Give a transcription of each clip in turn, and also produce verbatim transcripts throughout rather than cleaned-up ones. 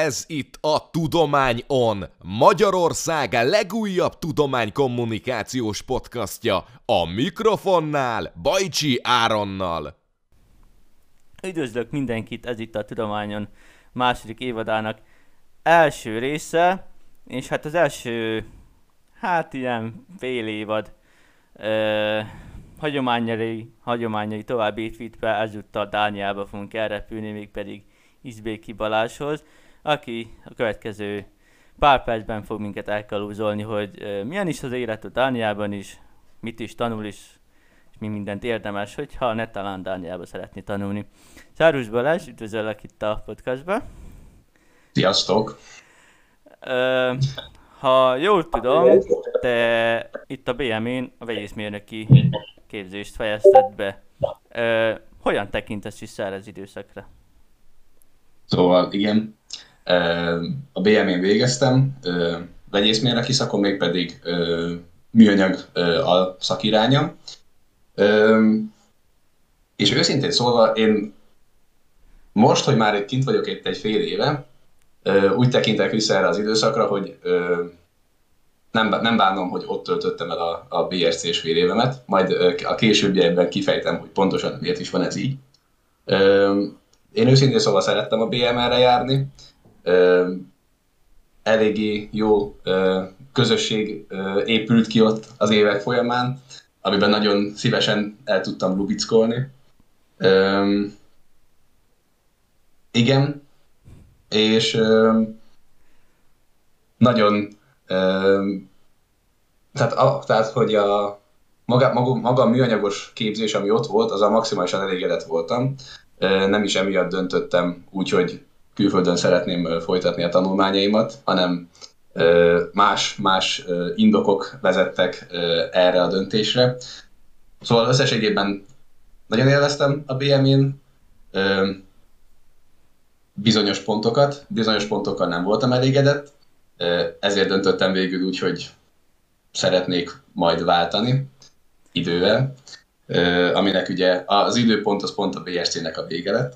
Ez itt a Tudomány On, Magyarország legújabb tudománykommunikációs podcastja, a mikrofonnál Bajcsi Áronnal. Üdvözlök mindenkit, ez itt a Tudomány On második évadának első része, és hát az első, hát ilyen fél évad uh, hagyományai, hagyományai tovább építve, ezúttal Dániába fogunk elrepülni, mégpedig Izbéki Balázshoz, aki a következő pár percben fog minket elkalózolni, hogy uh, milyen is az élet a Dániában is, mit is tanul is, és mi mindent érdemes, hogyha ne talán Dániába szeretné tanulni. Szervusz Balázs, üdvözöllek itt a podcastban. Sziasztok! Uh, ha jól tudom, te itt a bé em én a vegyészmérnöki képzést fejezted be. Uh, hogyan tekintesz vissza erre az időszakra? Szóval igen, a bé em én végeztem, vegyészmérnöki szakon, mégpedig műanyag a szakirányom. És őszintén szólva, én most, hogy már itt kint vagyok itt egy fél éve, úgy tekintek vissza erre az időszakra, hogy nem, nem bánom, hogy ott töltöttem el a, a bé es cés fél évemet, majd a későbbiekben kifejtem, hogy pontosan miért is van ez így. Én őszintén szóval szerettem a bé em en-re járni. Eléggé jó közösség épült ki ott az évek folyamán, amiben nagyon szívesen el tudtam lubickolni. Igen, és nagyon, tehát, a, tehát hogy a maga, maga, maga a műanyagos képzés, ami ott volt, az a maximálisan elégedett voltam. Nem is emiatt döntöttem úgy, hogy külföldön szeretném folytatni a tanulmányaimat, hanem más, más indokok vezettek erre a döntésre. Szóval összességében nagyon élveztem a bé em én, bizonyos pontokat, bizonyos pontokkal nem voltam elégedett, ezért döntöttem végül úgy, hogy szeretnék majd váltani idővel, aminek ugye az időpont az pont a bé es cé-nek a vége lett.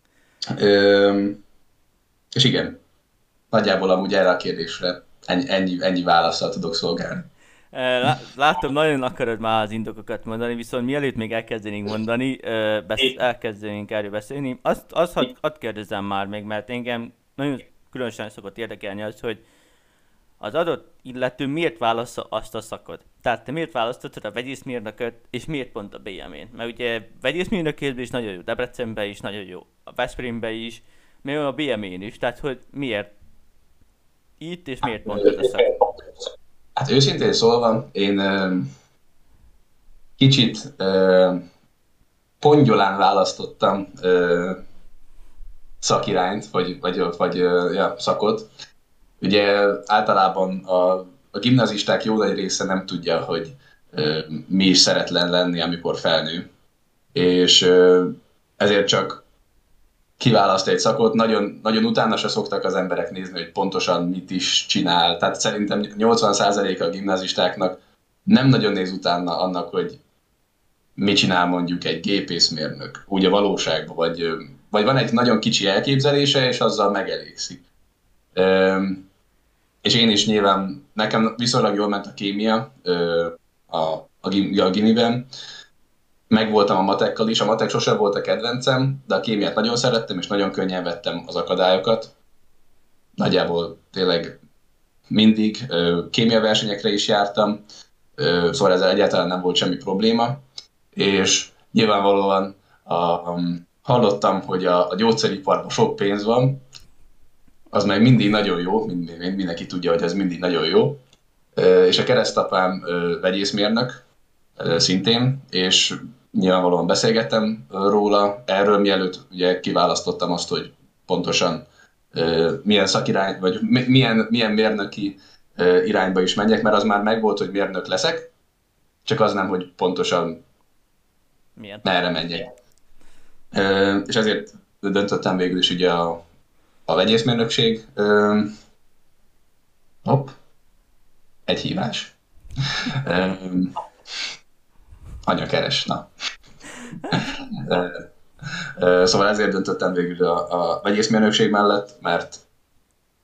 És igen, nagyjából amúgy erre a kérdésre ennyi, ennyi, ennyi válaszsal tudok szolgálni. Látom, nagyon akarod már az indokokat mondani, viszont mielőtt még elkezdenénk mondani, besz- elkezdenénk erről beszélni, azt, azt hadd had kérdezzem már még, mert engem nagyon különösen szokott érdekelni az, hogy az adott illető miért válassza azt a szakot. Tehát te miért választottad a vegyészmérnököt, és miért pont a bé em én? Mert ugye vegyészmérnök képzés is nagyon jó, Debrecenben is nagyon jó, a Veszprémben is, még a bé em én is, tehát hogy miért itt, és miért pont ez a szak? Hát őszintén szólva, én uh, kicsit uh, pongyolán választottam uh, szakirányt, vagy, vagy, vagy uh, ja, szakot. Ugye általában a, a gimnazisták jó nagy része nem tudja, hogy uh, mi is szeretlen lenni, amikor felnő. És uh, ezért csak kiválaszt egy szakot, nagyon, nagyon utána se szoktak az emberek nézni, hogy pontosan mit is csinál. Tehát szerintem nyolcvan százaléka a gimnazistáknak nem nagyon néz utána annak, hogy mit csinál mondjuk egy gépészmérnök, úgy a valóságban, vagy, vagy van egy nagyon kicsi elképzelése, és azzal megelégszik. És én is nyilván, nekem viszonylag jól ment a kémia a, a, a gimiben, megvoltam a matekkal is, a matek sosem volt a kedvencem, de a kémiát nagyon szerettem, és nagyon könnyen vettem az akadályokat. Nagyjából tényleg mindig kémia versenyekre is jártam, szóval ezzel egyáltalán nem volt semmi probléma, és nyilvánvalóan a, um, hallottam, hogy a, a gyógyszeriparban sok pénz van, az meg mindig nagyon jó, mind, mindenki tudja, hogy ez mindig nagyon jó, és a keresztapám vegyészmérnök szintén, és nyilvánvalóan beszélgettem róla, erről mielőtt ugye kiválasztottam azt, hogy pontosan uh, milyen szakirány, vagy milyen, milyen mérnöki uh, irányba is menjek, mert az már megvolt, hogy mérnök leszek, csak az nem, hogy pontosan milyen? Merre menjek. Uh, és ezért döntöttem végül is ugye a, a vegyészmérnökség. Uh, hopp, egy hívás. uh, Anya keres, na. Szóval ezért döntöttem végül a, a vegyészmérnökség mellett, mert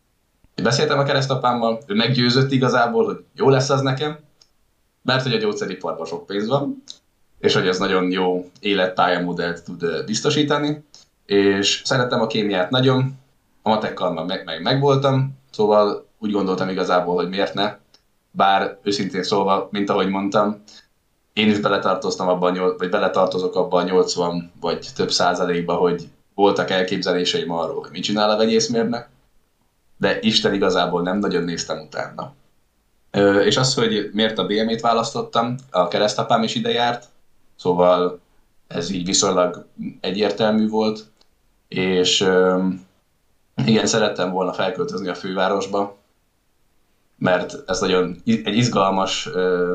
Beszéltem a keresztapámmal, ő meggyőzött igazából, hogy jó lesz az nekem, mert hogy a gyógyszeriparban sok pénz van, és hogy ez nagyon jó életpályamodellt tud biztosítani, és szerettem a kémiát nagyon, a matekkal meg, meg megvoltam, szóval úgy gondoltam igazából, hogy miért ne, bár őszintén szólva, mint ahogy mondtam, én is beletartoztam abban, vagy beletartozok abban a nyolcvan vagy több százalékba, hogy voltak elképzeléseim arról, hogy mit csinál a vegyészmérnök, de Isten igazából nem nagyon néztem utána. Ö, és az, hogy miért a bé em é-t választottam, a keresztapám is ide járt, szóval ez így viszonylag egyértelmű volt, és ö, igen, szerettem volna felköltözni a fővárosba, mert ez nagyon egy izgalmas ö,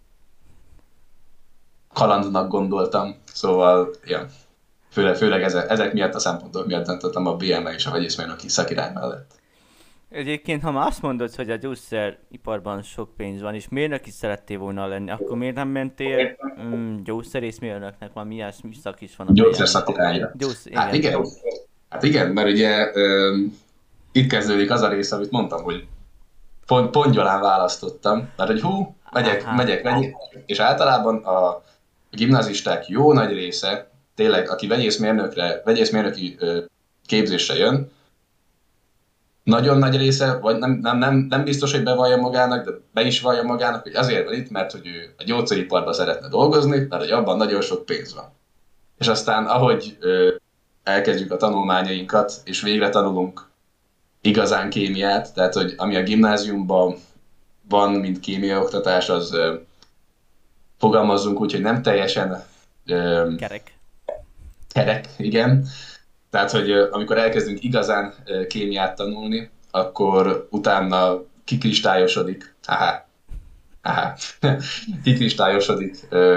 kalandnak gondoltam, szóval ja, főleg, főleg ezek, ezek miatt a szempontok miatt döntöttem a bé em é és a vegyészmérnöki szakirány mellett. Egyébként, ha már azt mondod, hogy a gyógyszeriparban sok pénz van, és mérnök is szerettél volna lenni, akkor miért nem mentél mm, gyógyszerészmérnöknek, van milyen szak is van a gyógyszerszakirányra. Gyógyszer, igen. Hát igen. Hát igen, mert ugye ö, itt kezdődik az a rész, amit mondtam, hogy pont, pongyolán választottam, mert hogy hú, megyek, Aha. megyek, megyek, és általában a gimnazisták jó nagy része, tényleg, aki vegyészmérnökre, vegyészmérnöki ö, képzésre jön, nagyon nagy része, vagy nem, nem, nem, nem biztos, hogy bevallja magának, de be is vallja magának, hogy azért van itt, mert hogy ő a gyógyszeriparban szeretne dolgozni, mert hogy abban nagyon sok pénz van. És aztán, ahogy ö, elkezdjük a tanulmányainkat, és végre tanulunk igazán kémiát, tehát, hogy ami a gimnáziumban van, mint kémiaoktatás, az ö, fogalmazzunk úgy, hogy nem teljesen ö, kerek. Kerek, igen. Tehát, hogy amikor elkezdünk igazán kémiát tanulni, akkor utána kikristályosodik, aha, aha, kikristályosodik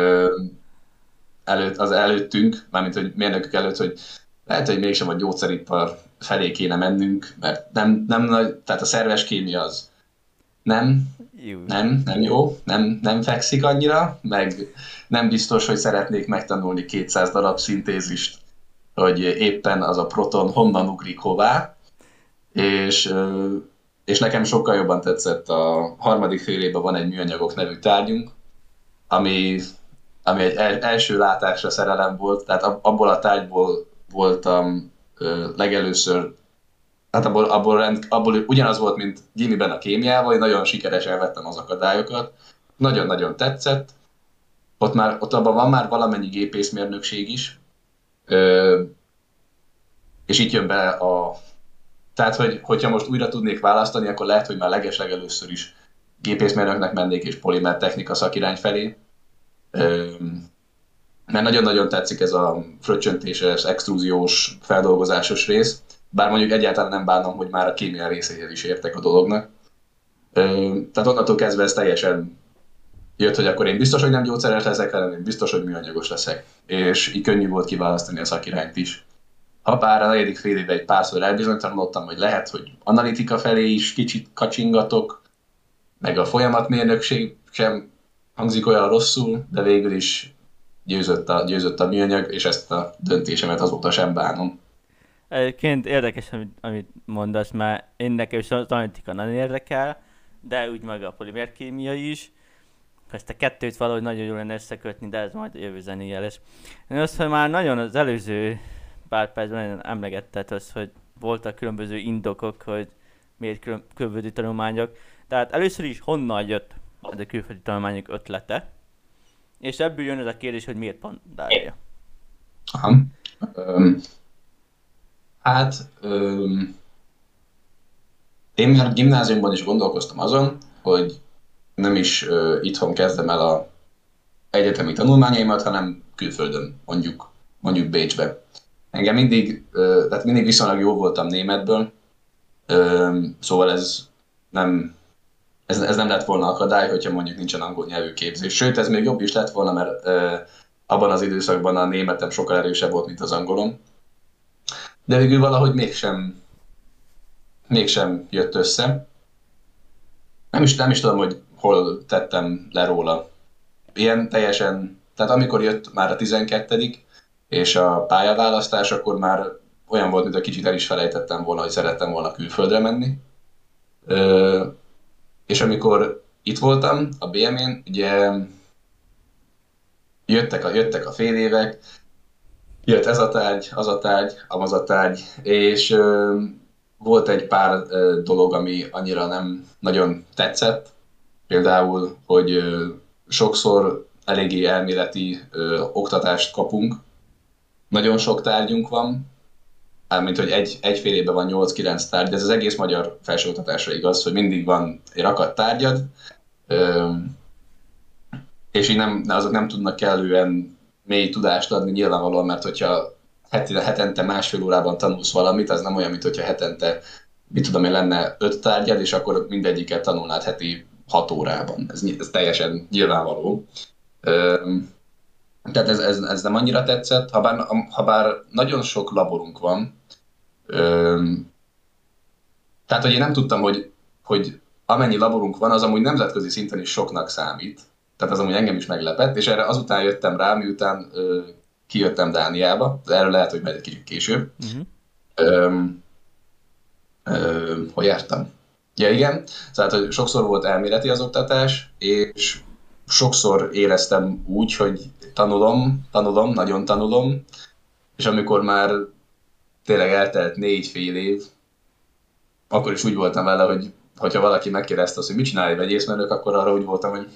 előtt, az előttünk, mármint, hogy mérnökök előtt, hogy lehet, hogy mégsem a gyógyszeripar felé kéne mennünk, mert nem, nem nagy, tehát a szerves kémia az nem, jó. nem, nem jó, nem, nem fekszik annyira, meg nem biztos, hogy szeretnék megtanulni kétszáz darab szintézist, hogy éppen az a proton honnan ugrik hová, és, és nekem sokkal jobban tetszett a harmadik fél évben van egy műanyagok nevű tárgyunk, ami, ami egy el, első látásra szerelem volt, tehát abból a tárgyból voltam legelőször, hát abból, abból, rend, abból ugyanaz volt, mint gimiben a kémiával, én nagyon sikeresen vettem az akadályokat, nagyon-nagyon tetszett, ott, már, ott abban van már valamennyi gépészmérnökség is, Ö, és itt jön be a... Tehát, hogy, hogyha most újra tudnék választani, akkor lehet, hogy már legeslegelőször is gépészmérnöknek mennék és polimer technika szakirány felé. Ö, mert nagyon-nagyon tetszik ez a fröccsöntéses, extrúziós, feldolgozásos rész, bár mondjuk egyáltalán nem bánom, hogy már a kémia részéhez is értek a dolognak. Ö, tehát onnantól kezdve ez teljesen jött, hogy akkor én biztos, hogy nem gyógyszeres leszek, hanem én biztos, hogy műanyagos leszek. És így könnyű volt kiválasztani a szakirányt is. Ha bár a negyedik fél évben egy párszor elbizonytalanodtam, hogy lehet, hogy analitika felé is kicsit kacsingatok, meg a folyamatmérnökség sem hangzik olyan rosszul, de végül is győzött a, győzött a műanyag, és ezt a döntésemet azóta sem bánom. Egyébként érdekes, amit, amit mondasz, mert én nekem is az analitika nagyon érdekel, de úgy meg a polimerkémia is. Ezt a kettőt valahogy nagyon jól lenne összekötni, de ez majd a jövő zenéje lesz. Én azt, hogy már nagyon az előző pár percben nagyon emlegetted az, hogy voltak különböző indokok, hogy miért külön, külföldi tanulmányok. Tehát először is honnan jött ez a külföldi tanulmányok ötlete, és ebből jön ez a kérdés, hogy miért pont Dália. Aha. Um, hát um, én már gimnáziumban is gondolkoztam azon, hogy nem is uh, itthon kezdem el a egyetemi tanulmányaimat, hanem külföldön, mondjuk, mondjuk Bécsbe. Engem mindig, uh, tehát mindig viszonylag jó voltam németből, uh, szóval ez nem, ez, ez nem lett volna akadály, hogyha mondjuk nincsen angol nyelvű képzés. Sőt, ez még jobb is lett volna, mert uh, abban az időszakban a németem sokkal erősebb volt, mint az angolom. De végül valahogy mégsem, mégsem jött össze. Nem is, nem is tudom, hogy hol tettem le róla. Ilyen teljesen, tehát amikor jött már a tizenkettedik és a pályaválasztás, akkor már olyan volt, mint a kicsit el is felejtettem volna, hogy szerettem volna külföldre menni. És amikor itt voltam a bé em-én, ugye jöttek a, jöttek a fél évek, jött ez a tárgy, az a tárgy, amaz a tárgy, és ö, volt egy pár ö, dolog, ami annyira nem nagyon tetszett. Például, hogy ö, sokszor eléggé elméleti ö, oktatást kapunk. Nagyon sok tárgyunk van, mint hogy egy, egy fél évben van nyolc-kilenc tárgy, de ez az egész magyar felsőoktatásra igaz, hogy mindig van egy rakat tárgyad, ö, és így nem, azok nem tudnak kellően mély tudást adni nyilvánvalóan, mert hogyha hetente másfél órában tanulsz valamit, az nem olyan, mint hogyha hetente, mit tudom én, lenne öt tárgyad, és akkor mindegyiket tanulnád heti hat órában. Ez, ez teljesen nyilvánvaló. Tehát ez, ez, ez nem annyira tetszett, ha bár, ha bár nagyon sok laborunk van. Tehát, hogy én nem tudtam, hogy, hogy amennyi laborunk van, az amúgy nemzetközi szinten is soknak számít. Tehát az amúgy engem is meglepett, és erre azután jöttem rá, miután ö, kijöttem Dániába, de erről lehet, hogy majd egy kicsit később. Uh-huh. Ö, ö, hogy jártam? Ja, igen. Tehát, hogy sokszor volt elméleti az oktatás, és sokszor éreztem úgy, hogy tanulom, tanulom, nagyon tanulom, és amikor már tényleg eltelt négy fél év, akkor is úgy voltam vele, hogy hogyha valaki megkérdezte azt, hogy mit csinálj egy vegyészmérnök, akkor arra úgy voltam, hogy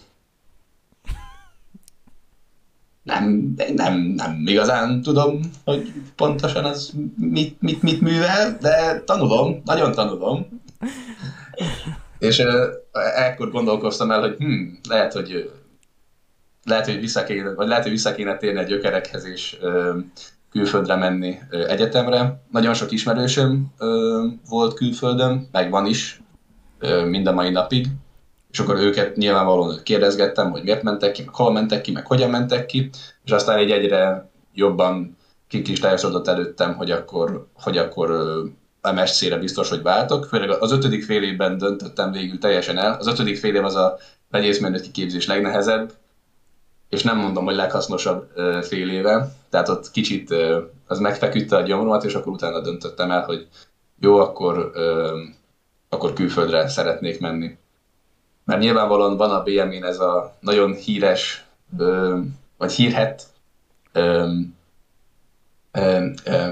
nem, nem, nem igazán tudom, hogy pontosan az mit, mit, mit művel, de tanulom, nagyon tanulom. És uh, ekkor gondolkoztam el, hogy hm, lehet, hogy lehet, hogy vissza kéne, vagy lehet, hogy vissza kéne térni a gyökerekhez és uh, külföldre menni uh, egyetemre. Nagyon sok ismerősöm uh, volt külföldön, meg van is, uh, mind a mai napig. És akkor őket nyilvánvalóan kérdezgettem, hogy miért mentek ki, meg hol mentek ki, meg hogyan mentek ki, és aztán így egyre jobban kikristályosodott előttem, hogy akkor, hogy akkor em es cére biztos, hogy váltok. Főleg az ötödik fél évben döntöttem végül teljesen el. Az ötödik fél év az a vegyészmérnöki képzés legnehezebb, és nem mondom, hogy leghasznosabb fél éve. Tehát ott kicsit az megfeküdte a gyomromat, és akkor utána döntöttem el, hogy jó, akkor, akkor külföldre szeretnék menni. Mert nyilvánvalóan van a bé em-én ez a nagyon híres, ö, vagy hírhedt, ö, ö, ö,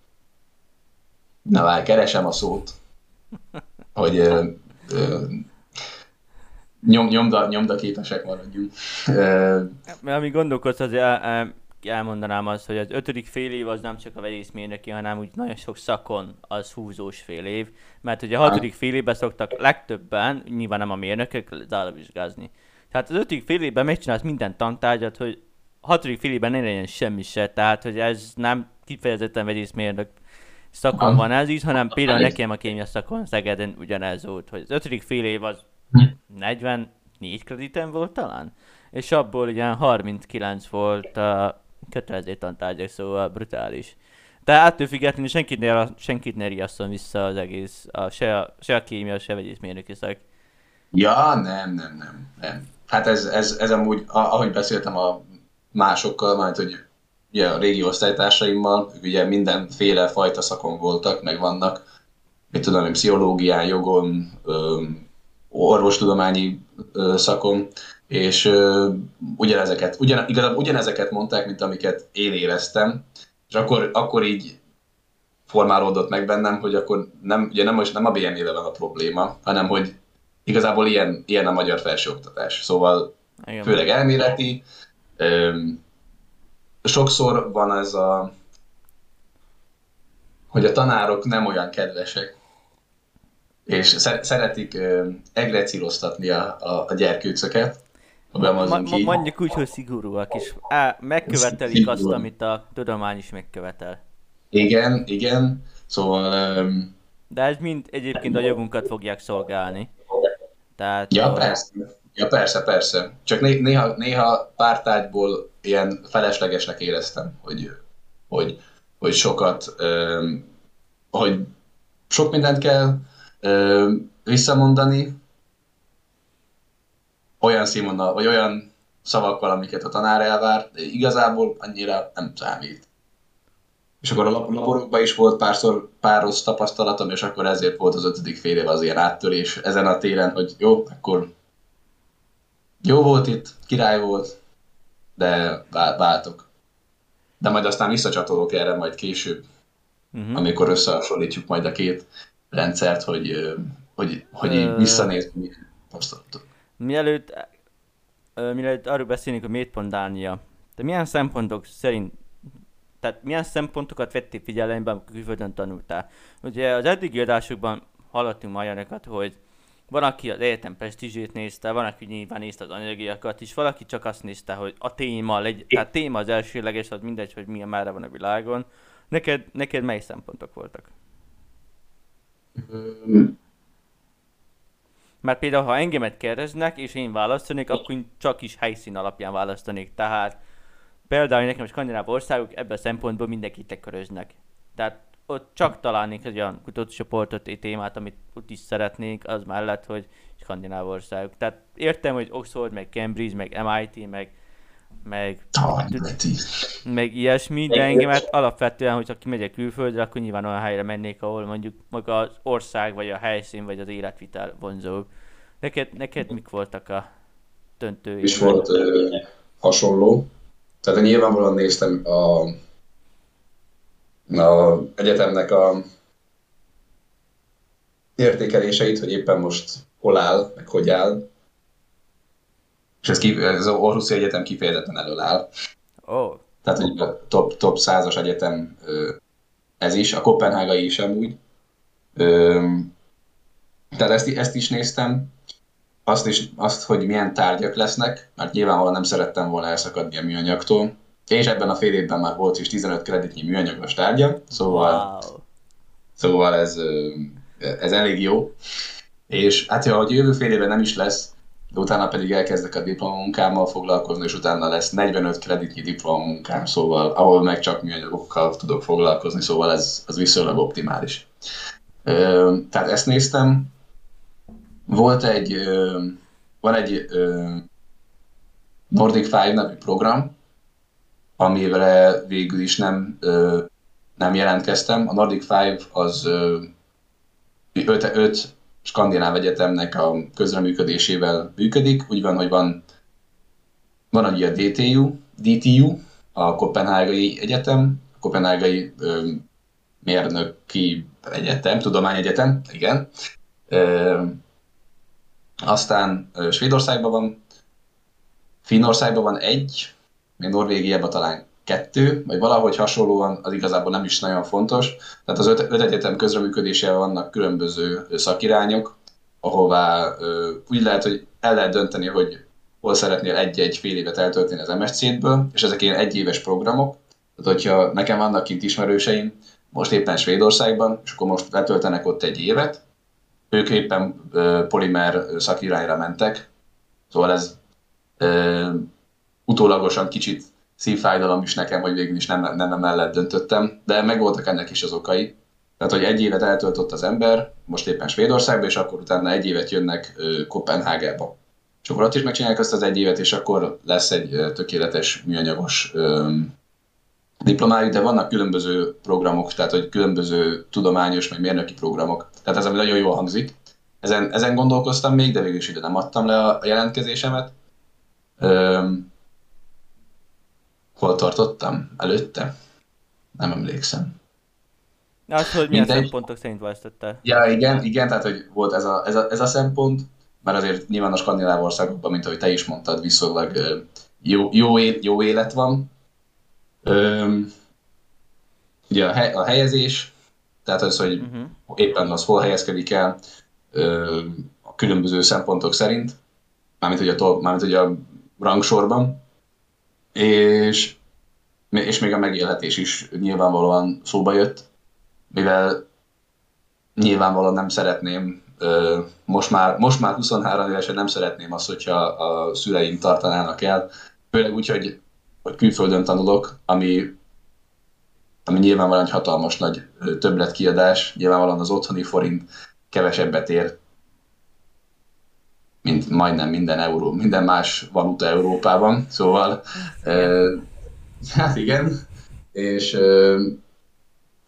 na várj, keresem a szót, hogy ö, ö, nyom, nyomda, nyomda képesek maradjunk. Mert amíg gondolkodsz, azért el, el, elmondanám azt, hogy az ötödik fél év az nem csak a vegyészmérnöki, hanem úgy nagyon sok szakon az húzós fél év. Mert ugye a hatodik fél évben szoktak legtöbben, nyilván nem a mérnökök, záróvizsgázni. Tehát az ötödik fél évben megcsinálsz minden tantárgyat, hogy a hatodik fél évben ne legyen semmi se. Tehát, hogy ez nem kifejezetten vegyészmérnök szakon Aha. van ez is, hanem például nekem a kémia szakon Szegeden ugyanez volt, hogy az ötödik fél év az negyvennégy kreditem volt talán, és abból ugye harminckilenc volt a kötelező tantárgyak, szóval brutális. De ettől függetlenül senkit ne, senkit ne riasszon vissza az egész, a, se, a, se a kémia, se a vegyészmérnöki szak. Ja, nem, nem, nem, nem. Hát ez, ez, ez amúgy, ahogy beszéltem a másokkal, majd, hogy ugye a régi osztálytársaimmal, ugye mindenféle fajta szakon voltak, meg vannak, mit tudom én, pszichológián, jogon, orvostudományi szakon, és ö, ugyanezeket, ugyan, igazából ugyanezeket mondták, mint amiket én éreztem, és akkor, akkor így formálódott meg bennem, hogy akkor nem, ugye nem, most nem a bé em-ével van a probléma, hanem hogy igazából ilyen, ilyen a magyar felsőoktatás. Szóval igen. Főleg elméleti. Ö, sokszor van ez a, hogy a tanárok nem olyan kedvesek, és szeretik ö, egrecíroztatni a, a, a gyerkőcöket. Ma, ma, mondjuk úgy, hogy szigorúak is. Á, megkövetelik Szigorú. azt, amit a tudomány is megkövetel. Igen, igen. Szóval... Um, De ez mind egyébként a jogunkat fogják szolgálni. Tehát, ja, persze. Ja, persze, persze. Csak né- néha, néha pár tárgyból ilyen feleslegesnek éreztem, hogy, hogy, hogy sokat, um, hogy sok mindent kell um, visszamondani, olyan színvonal, vagy olyan szavakkal, amiket a tanár elvár, de igazából annyira nem számít. És akkor a laborokban is volt párszor pár rossz tapasztalatom, és akkor ezért volt az ötödik fél év az ilyen áttörés ezen a téren, hogy jó, akkor jó volt itt, király volt, de váltok. De majd aztán visszacsatolok erre majd később, uh-huh. amikor összehasonlítjuk majd a két rendszert, hogy, hogy, hogy így visszanézzük, mi tapasztalatok. Mielőtt, mielőtt arról beszélünk, hogy miért pont Dánia, de milyen szempontok szerint, tehát milyen szempontokat vettél figyelembe, amikor külföldön tanultál? Ugye az eddigi adásokban hallottunk már olyanokat, hogy van, aki az egyetem presztízsét nézte, van, aki nyilván nézte az anyagiakat is, valaki csak azt nézte, hogy a téma, legy... tehát téma az elsőleges, az mindegy, hogy milyen merre van a világon. Neked, neked mely szempontok voltak? Hmm. Mert például, ha engemet kérdeznek, és én választanék, akkor én csak is helyszín alapján választanék. Tehát például nekem a skandináv országok ebben a szempontból mindenkit leköröznek. Tehát ott csak találnék egy olyan kutatócsoportot, egy témát, amit ott is szeretnénk, az mellett, hogy skandináv országok. Tehát értem, hogy Oxford, meg Cambridge, meg em i té, meg meg, oh, meg ilyesmi, de engemet alapvetően, hogyha kimegyek külföldre, akkor nyilván olyan helyre mennék, ahol mondjuk maga az ország, vagy a helyszín, vagy az életvitel vonzóbb. Neked, neked mik voltak a döntői? És volt ö, hasonló. Tehát nyilvánvalóan néztem a, a egyetemnek a értékeléseit, hogy éppen most hol áll, meg hogy áll. És ez, ki, ez az Aarhuszi Egyetem kifejezetten elől áll. Oh. Tehát hogy a top, top százas egyetem ez is, a koppenhágai is amúgy. Tehát ezt, ezt is néztem. Azt, is, azt, hogy milyen tárgyak lesznek, mert nyilvánvalóan nem szerettem volna elszakadni a műanyagtól. És ebben a fél évben már volt is tizenöt kreditnyi műanyagos tárgya, szóval, wow. szóval ez, ez elég jó. És hát ja, hogy jövő fél évben nem is lesz, de utána pedig elkezdek a diplomamunkámmal foglalkozni, és utána lesz negyvenöt kreditnyi diplomamunkám, szóval ahol meg csak műanyagokkal tudok foglalkozni, szóval ez az viszonylag optimális. Ö, tehát ezt néztem. Volt egy, ö, van egy ö, Nordic Five nevű program, amire végül is nem, ö, nem jelentkeztem. A Nordic Five az ö, öt, öt skandináv egyetemnek a közreműködésével működik. Úgy van, hogy van, van ugye a dé té u, dé té u, a Koppenhágai Egyetem, a Koppenhágai ö, Mérnöki Egyetem, Tudományegyetem, igen. Ö, aztán ö, Svédországban van, Finnországban van egy, még Norvégiában talán kettő, vagy valahogy hasonlóan, az igazából nem is nagyon fontos. Tehát az öt, öt egyetem közreműködésével vannak különböző szakirányok, ahová ö, úgy lehet, hogy el lehet dönteni, hogy hol szeretnél egy-egy fél évet eltölteni az em es cé-ből, és ezek ilyen egyéves programok. Tehát, hogyha nekem vannak kint ismerőseim, most éppen Svédországban, és akkor most letöltenek ott egy évet, ők éppen ö, polimer szakirányra mentek, szóval ez ö, utólagosan kicsit szívfájdalom is nekem, hogy végül is nem, nem mellett döntöttem, de megvoltak ennek is az okai. Tehát, hogy egy évet eltöltött az ember, most éppen Svédországban, és akkor utána egy évet jönnek ö, Koppenhágába. És akkor ott is megcsinálják azt az egy évet, és akkor lesz egy ö, tökéletes műanyagos ö, diplomájuk, de vannak különböző programok, tehát hogy különböző tudományos, meg mérnöki programok. Tehát ez ami nagyon jól hangzik. Ezen, ezen gondolkoztam még, de végül is ide nem adtam le a, a jelentkezésemet. Ö, Hol tartottam? Előtte? Nem emlékszem. Az, hogy milyen Mindegy. szempontok szerint választottál? Ja, igen, igen, tehát hogy volt ez a, ez a, ez a szempont, mert azért nyilván a skandináv országokban, mint ahogy te is mondtad, viszonylag jó, jó, jó élet van. Üm, ugye a, hely, a helyezés, tehát az, hogy uh-huh. éppen az hol helyezkedik el üm, a különböző szempontok szerint, mármint ugye a, mármint ugye a rangsorban. És, és még a megélhetés is nyilvánvalóan szóba jött, mivel nyilvánvalóan nem szeretném, most már, most már huszonhárom évesen nem szeretném azt, hogyha a szüleim tartanának el, főleg úgy, hogy, hogy külföldön tanulok, ami, ami nyilvánvalóan egy hatalmas nagy többletkiadás, nyilvánvalóan az otthoni forint kevesebbet ér, mint majdnem minden euró, minden más valuta Európában, szóval, uh, hát igen, és, uh,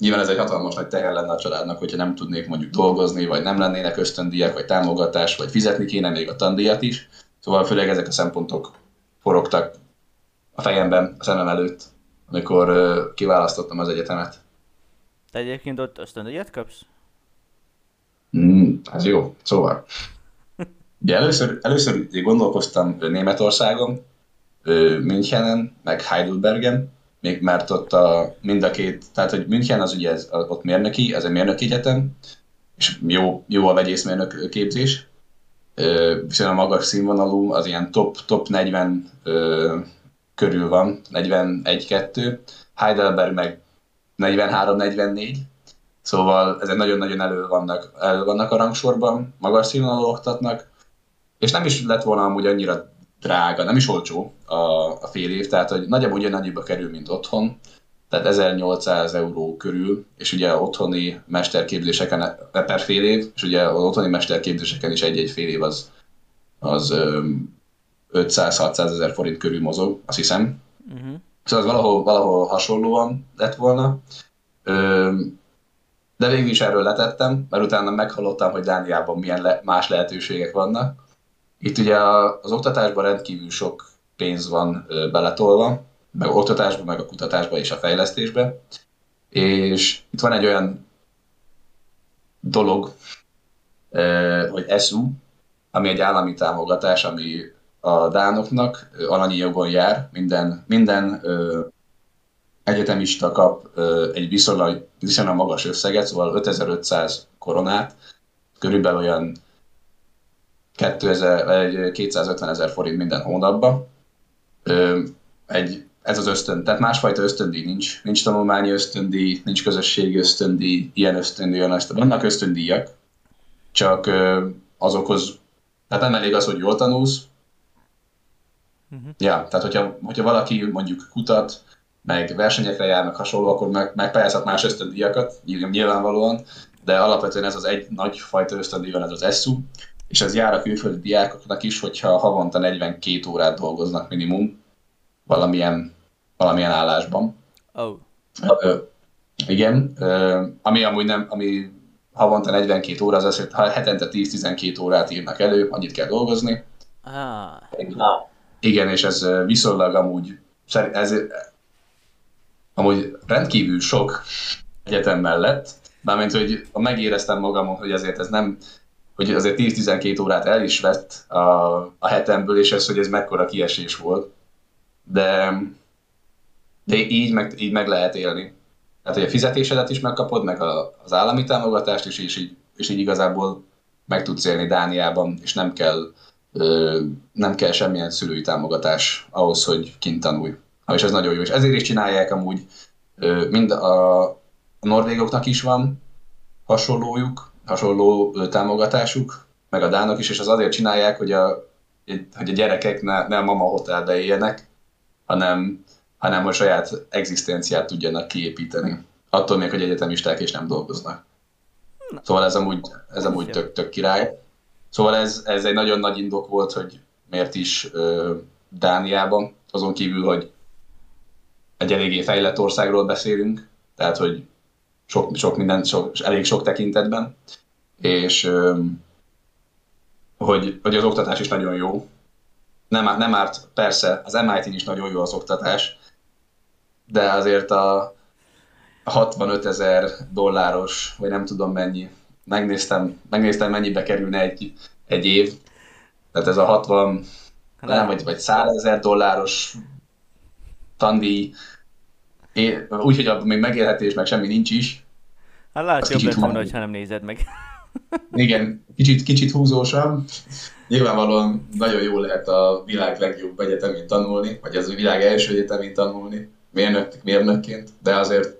nyilván ez egy hatalmas nagy teher lenne a családnak, hogyha nem tudnék mondjuk dolgozni, vagy nem lennének ösztöndíjak, vagy támogatás, vagy fizetni kéne még a tandíjat is. Szóval főleg ezek a szempontok forogtak a fejemben, a szemem előtt, amikor uh, kiválasztottam az egyetemet. Te egyébként ott ösztöndíjat kapsz? Mm, ez jó. Szóval. Ugye először, először gondolkoztam Németországon, Münchenen, meg Heidelbergen, még mert ott a, mind a két, tehát hogy München az ugye ez, ott mérnöki, ez egy mérnöki egyetem, és jó, jó a vegyészmérnök képzés, viszonylag magas színvonalú, az ilyen top, top negyven ö, körül van, negyvenegy kettő, Heidelberg meg negyvenhárom negyvennégy, szóval ezek nagyon-nagyon elő vannak, elő vannak a rangsorban, magas színvonalú oktatnak, és nem is lett volna amúgy annyira drága, nem is olcsó a, a fél év, tehát hogy nagyjából ugyanannyiba kerül, mint otthon, tehát ezernyolcszáz euró körül, és ugye a otthoni mesterképzéseken per fél év, és ugye az otthoni mesterképzéseken is egy-egy fél év az, az ötszáz-hatszáz ezer forint körül mozog, azt hiszem. Uh-huh. Szóval az valahol, valahol hasonlóan lett volna. De végül is erről letettem, mert utána meghallottam, hogy Dániában milyen le- más lehetőségek vannak. Itt ugye az oktatásban rendkívül sok pénz van beletolva, meg a oktatásba, meg a kutatásba és a fejlesztésbe. És itt van egy olyan dolog, hogy es u, ami egy állami támogatás, ami a dánoknak alanyi jogon jár. Minden, minden egyetemista kap egy viszonylag, viszonylag magas összeget, szóval ötezer-ötszáz koronát, körülbelül olyan kétszázötven ezer forint minden hónapban. Egy, ez az ösztön, tehát másfajta ösztöndíj nincs. Nincs tanulmányi ösztöndíj, nincs közösségi ösztöndíj, ilyen ösztöndíj, olyan ösztöndíj. Vannak ösztöndíjak, csak azokhoz, tehát nem elég az, hogy jól tanulsz. Uh-huh. Ja, tehát hogyha, hogyha valaki mondjuk kutat, meg versenyekre jár, meg hasonló, akkor meg, megpályázhat más ösztöndíjakat, nyilvánvalóan, de alapvetően ez az egy nagy fajta ösztöndíj van, ez az es u, és ez jár a külföldi diákoknak is, hogyha havonta negyvenkét órát dolgoznak minimum valamilyen, valamilyen állásban. Oh. Ö, igen, ö, ami amúgy nem, ami havonta negyvenkét óra, az az, hogy ha hetente tíz-tizenkét órát írnak elő, annyit kell dolgozni. Ah. Igen, és ez viszonylag amúgy, ez, amúgy rendkívül sok egyetem mellett, mármint, hogy megéreztem magamon, hogy azért ez nem, hogy azért tíz-tizenkét órát el is vett a, a hetemből, és ez, hogy ez mekkora kiesés volt. De, de így, meg, így meg lehet élni. Tehát, hogy a fizetésedet is megkapod, meg a, az állami támogatást is, és így, és így igazából meg tudsz élni Dániában, és nem kell, ö, nem kell semmilyen szülői támogatás ahhoz, hogy kint tanulj. És ez nagyon jó. És ezért is csinálják amúgy, ö, mind a, a norvégoknak is van hasonlójuk, hasonló támogatásuk, meg a dánok is, és az azért csinálják, hogy a, hogy a gyerekek ne, ne a mama hotelbe éljenek, hanem, hanem hogy saját egzisztenciát tudjanak kiépíteni. Attól még, hogy egyetemisták és nem dolgoznak. Szóval ez amúgy, ez amúgy tök, tök király. Szóval ez, ez egy nagyon nagy indok volt, hogy miért is ö, Dániában, azon kívül, hogy egy eléggé fejlett országról beszélünk, tehát, hogy sok, sok minden, sok, elég sok tekintetben, és ö, hogy, hogy az oktatás is nagyon jó. Nem, nem árt, persze, az em i té-n is nagyon jó az oktatás, de azért a hatvanöt ezer dolláros, vagy nem tudom mennyi, megnéztem, megnéztem mennyibe kerülne egy, egy év, tehát ez a hatvan, nem, vagy, vagy száz ezer dolláros tandíj, úgyhogy abban még megélhetés, meg semmi nincs is. Hát látsz, jobb lett volna, hogyha nem nézed meg. Igen, kicsit, kicsit húzósabb. Nyilvánvalóan nagyon jól lehet a világ legjobb egyetemén tanulni, vagy az a világ első egyetemén tanulni, mérnök, mérnökként, de azért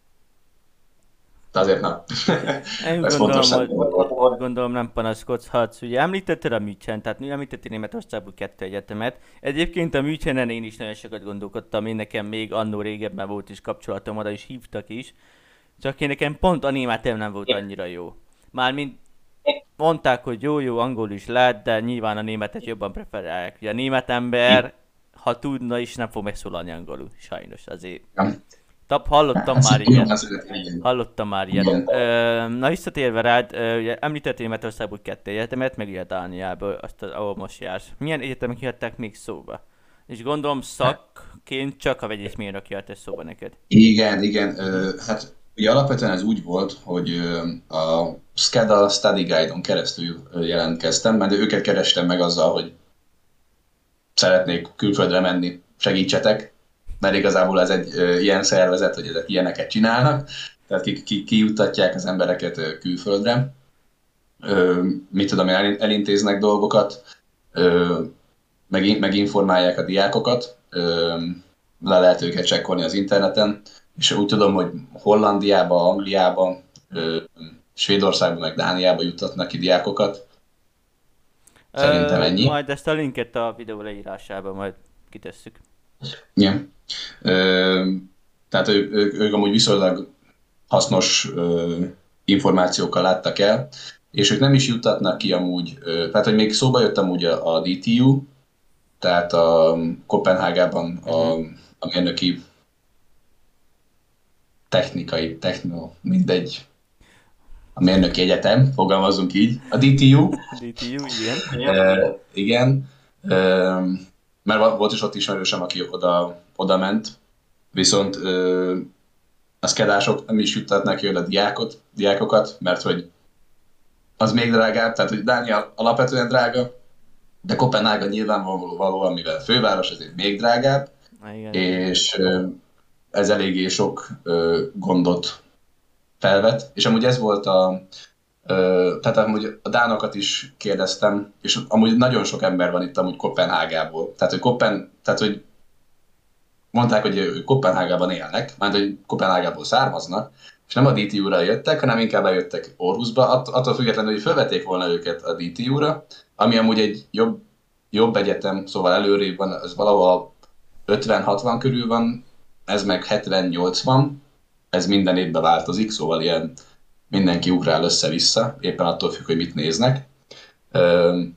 de azért nem. Én gondolom, hogy, gondolom nem panaszkodhatsz. Ugye említetted a München, tehát említettél Németországból kettő egyetemet. Egyébként a Münchenen én is nagyon sokat gondolkodtam, én nekem még annó régebben volt is kapcsolatom, oda is hívtak is. Csak én nekem pont a németem nem volt annyira jó. Mármint mondták, hogy jó-jó, angol is lehet, de nyilván a németet jobban preferálják. Ugye a német ember, ha tudna is, nem fog megszólalni angolul, sajnos azért. Tap, hallottam Hát, már jobban ilyet. szeretem, igen. Hallottam már ilyet. Igen. Ö, na visszatérve rád, ö, ugye említettél Németországból kettő egyetemet, meg ugye Dániából, azt, ahol most jársz. Milyen egyetemek jöttek még szóba? És gondolom szakként csak a vegyészmérnök jött ez szóba neked. Igen, igen. Ö, hát ugye alapvetően ez úgy volt, hogy ö, a Schedule Study Guide-on keresztül ö, jelentkeztem, mert őket kerestem meg azzal, hogy szeretnék külföldre menni, segítsetek, mert igazából ez egy ö, ilyen szervezet, hogy ezek ilyeneket csinálnak, tehát ki, ki, kijuttatják az embereket ö, külföldre, ö, mit tudom én, elin- elintéznek dolgokat, ö, meg, meginformálják a diákokat, ö, le lehet őket csekkolni az interneten, és úgy tudom, hogy Hollandiába, Angliába, ö, Svédországba, meg Dániába juttatnak ki diákokat. Szerintem Ö, ennyi. majd ezt a linket a videó leírásába majd kitesszük. Igen. Ö, tehát ő, ő, ők amúgy viszonylag hasznos ö, információkkal láttak el, és ők nem is juttatnak ki amúgy, ö, tehát hogy még szóba jött amúgy a, a dé té u, tehát a Kopenhágában a, a mérnöki technikai, techno, mindegy, a mérnöki egyetem, fogalmazunk így, a dé té u, dé té u, igen. ö, igen, ö, mert va- volt is ott ismerősem, aki oda, oda ment, viszont ö, a szkedások nem is juttatnak ki oda diákot, diákokat, mert hogy az még drágább, tehát hogy Dánia alapvetően drága, de Kopenhága nyilvánvalóan, mivel főváros, ezért még drágább, Na, igen. és ö, ez eléggé sok ö, gondot felvet, és amúgy ez volt a, ö, tehát amúgy a dánokat is kérdeztem, és amúgy nagyon sok ember van itt amúgy Kopenhágából, tehát hogy, Kopen, tehát, hogy mondták, hogy ők Kopenhágában élnek, mert hogy Kopenhágából származnak, és nem a dé té u-ra jöttek, hanem inkább eljöttek Aarhusba, att- attól függetlenül, hogy felvették volna őket a dé té u-ra, ami amúgy egy jobb, jobb egyetem, szóval előrébb van, ez valahol ötven-hatvan körül van, ez meg hetven-nyolcvan, ez minden évben változik, szóval ilyen mindenki ugrál össze-vissza, éppen attól függ, hogy mit néznek. Üm,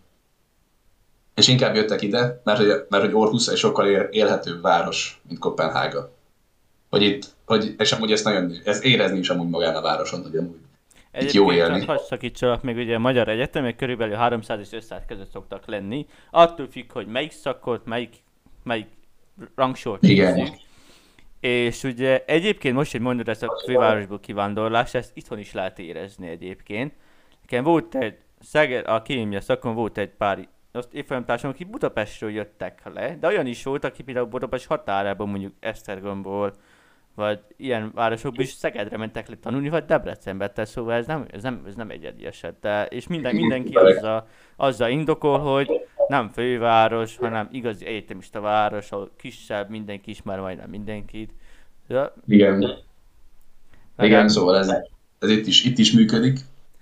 és inkább jöttek ide, mert, hogy- mert hogy Aarhus egy sokkal él- élhetőbb város, mint Kopenhága. Hogy itt, hogy, és amúgy ezt nagyon, ez érezni is amúgy magán a városon, hogy amúgy itt jó Egyébként élni. csak hadd szakítsalak meg, ugye a magyar egyetemek körülbelül háromszáz és ötszáz között szoktak lenni. Attól függ, hogy melyik szakot, melyik, melyik rangsort Igen. nézzük. És ugye egyébként most, hogy mondod ezt a fővárosból kivándorlás, ezt itthon is lehet érezni egyébként. Nekem volt egy, Szeged, a kémia szakon volt egy pár azt évfolyamtársam, akik Budapestről jöttek le, de olyan is volt, aki például Budapest határában, mondjuk Esztergomból, vagy ilyen városokból is Szegedre mentek le tanulni, vagy Debrecenbe, tehát szóval ez nem, ez nem, ez nem egyedi eset. De, és minden, mindenki azzal, azzal indokol, hogy nem főváros, hanem igazi egyetemista város, ahol kisebb, mindenki ismer majdnem mindenkit. Ja, Igen. Igen, szóval ez, ez itt, is, itt is működik.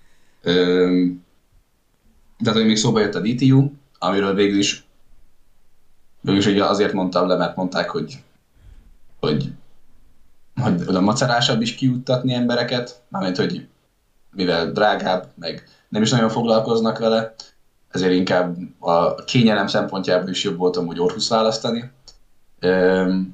Üm, tehát, hogy még szóba jött a dé té u, amiről végül is, végül is ugye azért mondtam le, mert mondták, hogy, hogy, hogy oda macerásabb is kijuttatni embereket, mármint, hogy mivel drágább, meg nem is nagyon foglalkoznak vele, ezért inkább a kényelem szempontjából is jobb volt amúgy Aarhus választani. Üm,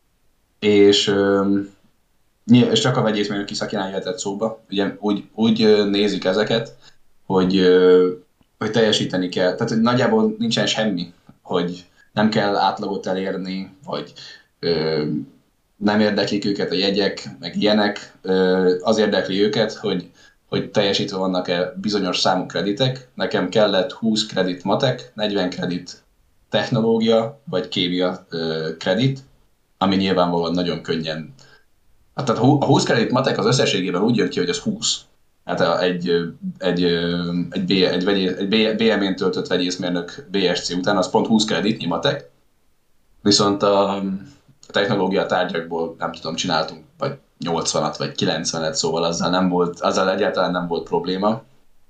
és üm, Nyilván- és csak a vegyészmérnöki szakirán jöhetett szóba. Ugye úgy, úgy ö, nézik ezeket, hogy, ö, hogy teljesíteni kell. Tehát hogy nagyjából nincsen semmi, hogy nem kell átlagot elérni, vagy ö, nem érdeklik őket a jegyek, meg ilyenek. Ö, az érdekli őket, hogy, hogy teljesítve vannak-e bizonyos számú kreditek. Nekem kellett húsz kredit matek, negyven kredit technológia, vagy kémia ö, kredit, ami nyilvánvalóan nagyon könnyen. Hát tehát a húsz kredit matek az összességében úgy jön ki, hogy az húsz. Hát a- egy, egy, egy, B, egy, vegyé- egy bé em én töltött vegyészmérnök bé es cé után az pont húsz kreditnyi matek, viszont a technológia tárgyakból nem tudom, csináltunk vagy nyolcvanat vagy kilencvenet, szóval azzal, nem volt, azzal egyáltalán nem volt probléma.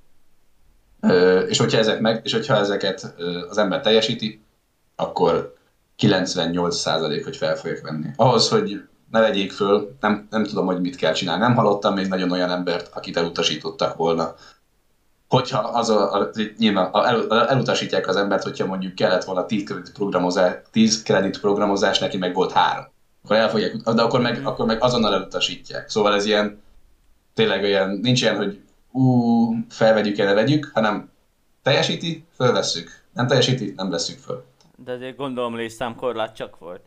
Ö, És hogyha, ezek meg, és hogyha ezeket ö, az ember teljesíti, akkor kilencvennyolc százalék, hogy fel fogják venni. Ahhoz, hogy ne vegyék föl, nem, nem tudom, hogy mit kell csinálni. Nem hallottam még nagyon olyan embert, akit elutasítottak volna. Hogyha az a, a, nyilván el, elutasítják az embert, hogyha mondjuk kellett volna tíz kredit programozás, tíz kredit programozás, neki meg volt három. akkor elfogják, de akkor meg, akkor meg azonnal elutasítják. Szóval ez ilyen, tényleg olyan, nincs ilyen, hogy ú, felvegyük, el, vegyük, hanem teljesíti, fölvesszük. Nem teljesíti, nem veszük föl. De azért gondolom létszámkorlát csak volt.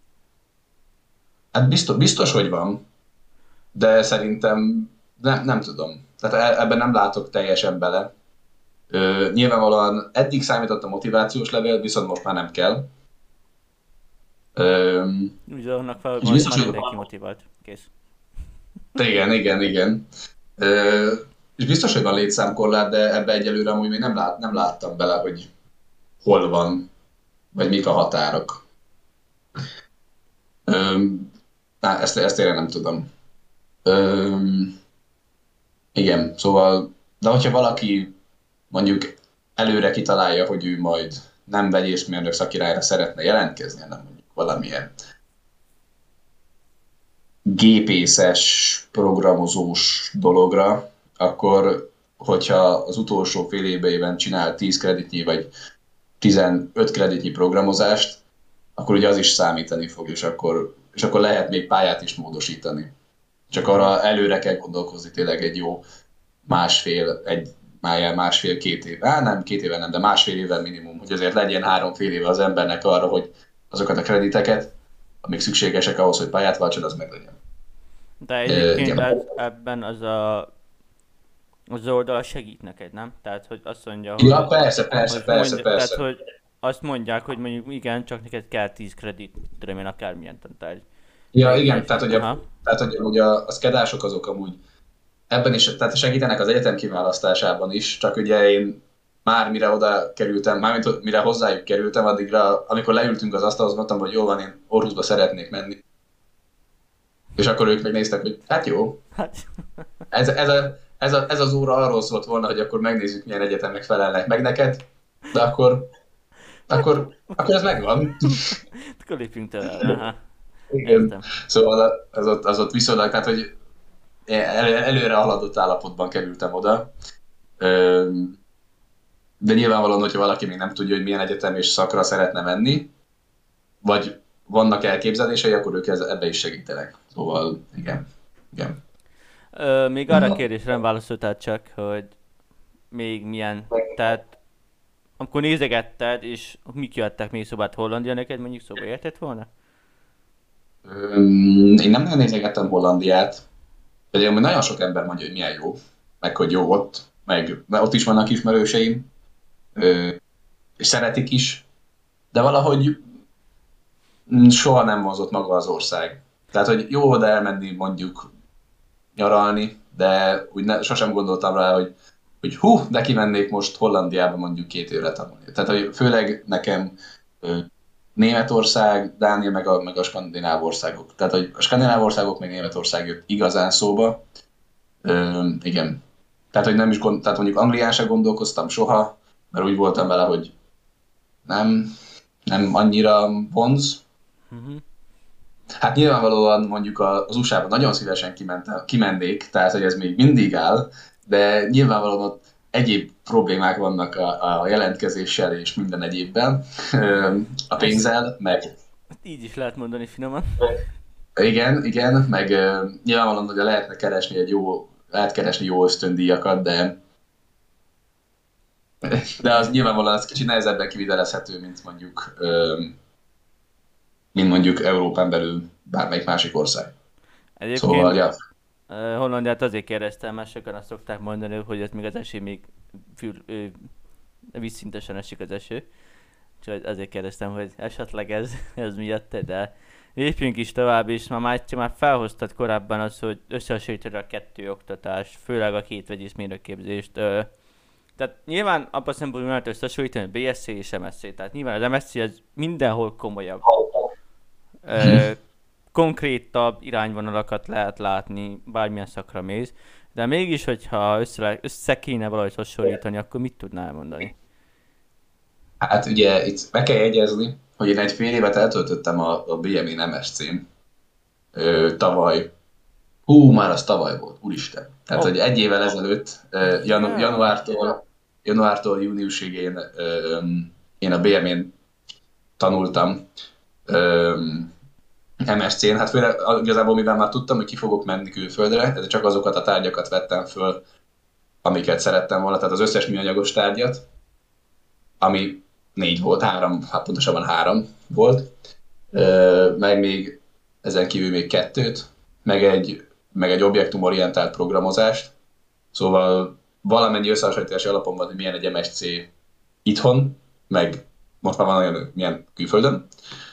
Hát biztos, biztos, hogy van, de szerintem nem, nem tudom. Tehát ebben nem látok teljesen bele. Ö, nyilvánvalóan eddig számított a motivációs levél, viszont most már nem kell. Ö, Úgy annak fel, és hogy biztos, már hogy- mindenki motivált. Kész. igen, igen, igen. Ö, és biztos, hogy van létszámkorlát, de ebbe egyelőre amúgy még nem, lát, nem láttam bele, hogy hol van, vagy mik a határok. Ö, á, ezt, ezt tényleg nem tudom. Ö, igen, szóval, de hogyha valaki mondjuk előre kitalálja, hogy ő majd nem vegyészmérnök szakirányra szeretne jelentkezni, hanem mondjuk valamilyen gépészes, programozós dologra, akkor, hogyha az utolsó fél évben csinál tíz kreditnyi vagy tizenöt kreditnyi programozást, akkor ugye az is számítani fog, és akkor, és akkor lehet még pályát is módosítani. Csak arra előre kell gondolkozni tényleg egy jó másfél, egy májá másfél-két év, á, nem két éve nem, de másfél évvel minimum, hogy azért legyen három fél éve az embernek arra, hogy azokat a krediteket, amik szükségesek ahhoz, hogy pályát váltson, az meg legyen. De egyébként igen. ez, ebben az a az oldal segít neked, nem? Tehát, hogy azt mondja, hogy... Ja, persze, persze, hogy persze, mondja, persze. Tehát, hogy azt mondják, hogy mondjuk igen, csak neked kell tíz kredit, tudom én, akármilyen tantárgy. Ja, igen, tehát hogy, a, Aha. tehát, hogy ugye a, a skedások azok amúgy ebben is, tehát segítenek az egyetem kiválasztásában is, csak ugye én már mire oda kerültem, mármint mire hozzájuk kerültem, addigra, amikor leültünk az asztalhoz, mondtam, hogy jó van, én Orhuszba szeretnék menni. És akkor ők megnéztek, hogy hát jó, Hát, ez, ez, a, ez, a, ez az óra arról szólt volna, hogy akkor megnézzük, milyen egyetemek felelnek meg neked, de akkor, akkor, akkor ez megvan. akkor lépjünk tovább. Aha. Igen. Értem. Szóval az ott, az ott viszonylag, tehát hogy el, előre haladott állapotban kerültem oda. Öm, De nyilvánvalóan, hogyha valaki még nem tudja, hogy milyen egyetem és szakra szeretne menni, vagy vannak elképzelései, akkor ők ez- ebbe is segítenek. Szóval igen. igen. Ö, még arra a Na. kérdésre nem válaszoltál csak, hogy még milyen, tehát amikor nézegetted, és mik jöttek még szobát Hollandia, neked mondjuk szóba értett volna? Öm, Én nem nagyon nézegettem Hollandiát, pedig amúgy nagyon sok ember mondja, hogy milyen jó, meg hogy jó ott, meg mert ott is vannak ismerőseim, ö, és szeretik is, de valahogy mm, soha nem vonzott maga az ország. Tehát, hogy jó oda elmenni mondjuk nyaralni, de úgy ne, sosem gondoltam rá, hogy, hogy hú, de kimennék most Hollandiába mondjuk két évre tanulni. Tehát, hogy főleg nekem ö, Németország, Dánia, meg a, meg a skandináv országok. Tehát, hogy a skandináv országok, meg Németország jött igazán szóba. Ö, igen. Tehát, hogy nem is gond, tehát mondjuk Anglián sem gondolkoztam soha, mert úgy voltam vele, hogy nem, nem annyira vonz. Uh-huh. Hát nyilvánvalóan mondjuk a- az u es á-ban nagyon szívesen kimentem, kimennék, tehát hogy ez még mindig áll, de nyilvánvalóan ott egyéb problémák vannak a, a jelentkezéssel és minden egyébben, Ö, a pénzzel, meg Így is lehet mondani finoman. igen, igen, meg ö, nyilvánvalóan, hogy lehetne keresni egy jó, lehet keresni jó ösztöndíjakat, de de az nyilvánvalóan az kicsit nehezebben kivitelezhető, mint mondjuk ö, mint mondjuk Európán belül bármelyik másik ország. Egyébként Szóval, ja. ö, Hollandiát azért kérdeztem, mert sokan azt szokták mondani, hogy ott még az eső még fül, ö, vízszintesen esik az eső. Úgyhogy azért kérdeztem, hogy esetleg ez, ez miatt, de lépjünk is tovább, és már, már, már felhoztad korábban az, hogy összehasonlítod a kettő oktatás, főleg a két vegyészmérnökképzést. Ö, Tehát nyilván abban a szempontból lehet összehasonlítani bé es cé és em es cé, tehát nyilván az em es cé az mindenhol komolyabb. Ö, konkrétabb irányvonalakat lehet látni, bármilyen szakra mész, de mégis, hogyha össze, össze kéne valahogy hasonlítani, akkor mit tudnál mondani? Hát ugye itt meg kell jegyezni, hogy én egy fél évet eltöltöttem a, a bé em én em es cén ö, tavaly. Hú, már az tavaly volt, úristen. Tehát, Ó. hogy egy évvel ezelőtt, ö, janu, Ja. januártól, januártól júniusig én, ö, én a bé em én tanultam. Ö, em es cén, hát főleg igazából mivel már tudtam, hogy ki fogok menni külföldre, ezért csak azokat a tárgyakat vettem föl, amiket szerettem volna, tehát az összes műanyagos tárgyat, ami négy volt, három, hát pontosabban három volt, meg még ezen kívül még kettőt, meg egy, meg egy objektumorientált programozást, szóval valamennyi összehasonlítási alapon van, hogy milyen egy em es cé itthon, meg most már van olyan, milyen külföldön.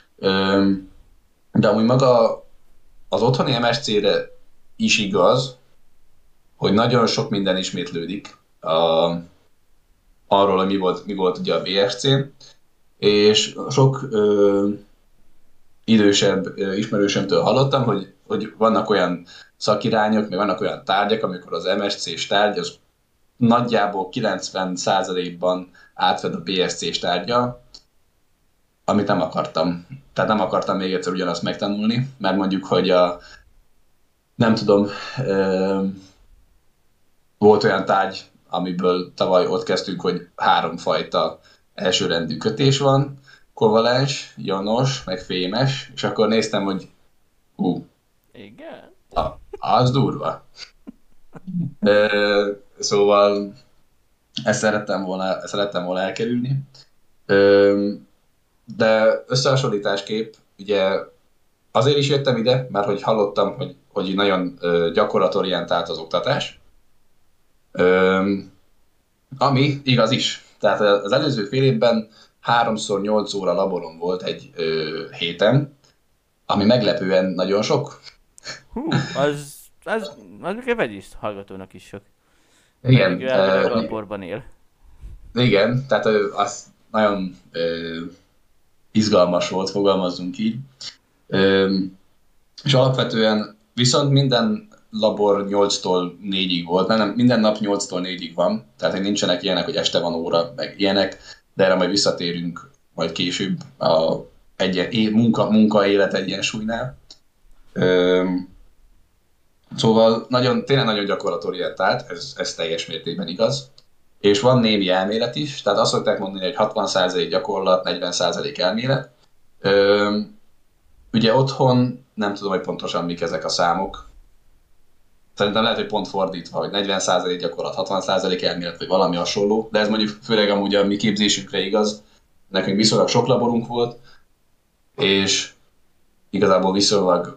De amúgy maga az otthoni em es cére is igaz, hogy nagyon sok minden ismétlődik a, arról, hogy mi volt, mi volt ugye a bé es cén, és sok ö, idősebb ö, ismerősömtől hallottam, hogy, hogy vannak olyan szakirányok, meg vannak olyan tárgyak, amikor az em es cés tárgy az nagyjából kilencven százalékban átved a bé es cés tárgya, amit nem akartam. Tehát nem akartam még egyszer ugyanazt megtanulni, mert mondjuk, hogy a, nem tudom, ö, volt olyan tárgy, amiből tavaly ott kezdtünk, hogy háromfajta elsőrendű kötés van, kovalens, ionos, meg fémes, és akkor néztem, hogy hú, Igen? a, az durva. Ö, szóval ezt szerettem volna, ezt szerettem volna elkerülni. Ö, de összehasonlításképp, ugye azért is jöttem ide, mert hogy hallottam, hogy, hogy nagyon gyakorlatorientált az oktatás, Ö, ami igaz is. Tehát az előző fél évben háromszor nyolc óra laboron volt egy ö, héten, ami meglepően nagyon sok. Hú, az, az, az még egy vegyis hallgatónak is sok. Igen. Pedig ő a laborban él. Igen, tehát ö, az nagyon ö, izgalmas volt, fogalmazzunk így. Ö, és alapvetően viszont minden labor nyolctól négyig volt, nem, minden nap nyolctól négyig van, tehát hogy nincsenek ilyenek, hogy este van óra, meg ilyenek, de erre majd visszatérünk majd később a egyen, munka, munka-élet egyensúlynál. Üm, szóval nagyon, tényleg nagyon gyakorlatorientált, ez, ez teljes mértékben igaz, és van némi elmélet is, tehát azt szokták mondani, hogy hatvan százalék gyakorlat, negyven százalék elmélet. Üm, ugye otthon nem tudom, hogy pontosan mik ezek a számok, szerintem lehet, hogy pont fordítva, hogy negyven százalék gyakorlat, hatvan százalék elmélet, vagy valami hasonló, de ez mondjuk főleg amúgy a mi képzésünkre igaz. Nekünk viszonylag sok laborunk volt, és igazából viszonylag,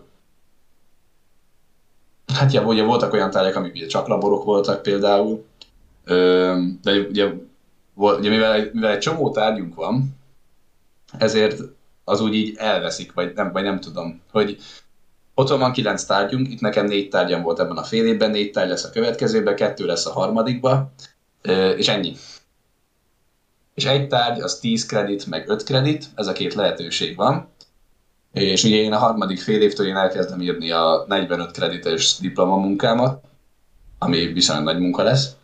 hát ja, ugye voltak olyan tárgyak, amik ugye csak laborok voltak például, de ugye, ugye mivel, mivel egy csomó tárgyunk van, ezért az úgy így elveszik, vagy nem, vagy nem tudom, hogy otthon van kilenc tárgyunk, itt nekem négy tárgyam volt ebben a fél évben, négy tárgy lesz a következőben, kettő lesz a harmadikban, és ennyi. És egy tárgy az tíz kredit, meg öt kredit, ez a két lehetőség van. És ugye én a harmadik fél évtől én elkezdem írni a negyvenöt kredites diplomamunkámat, ami viszonylag nagy munka lesz.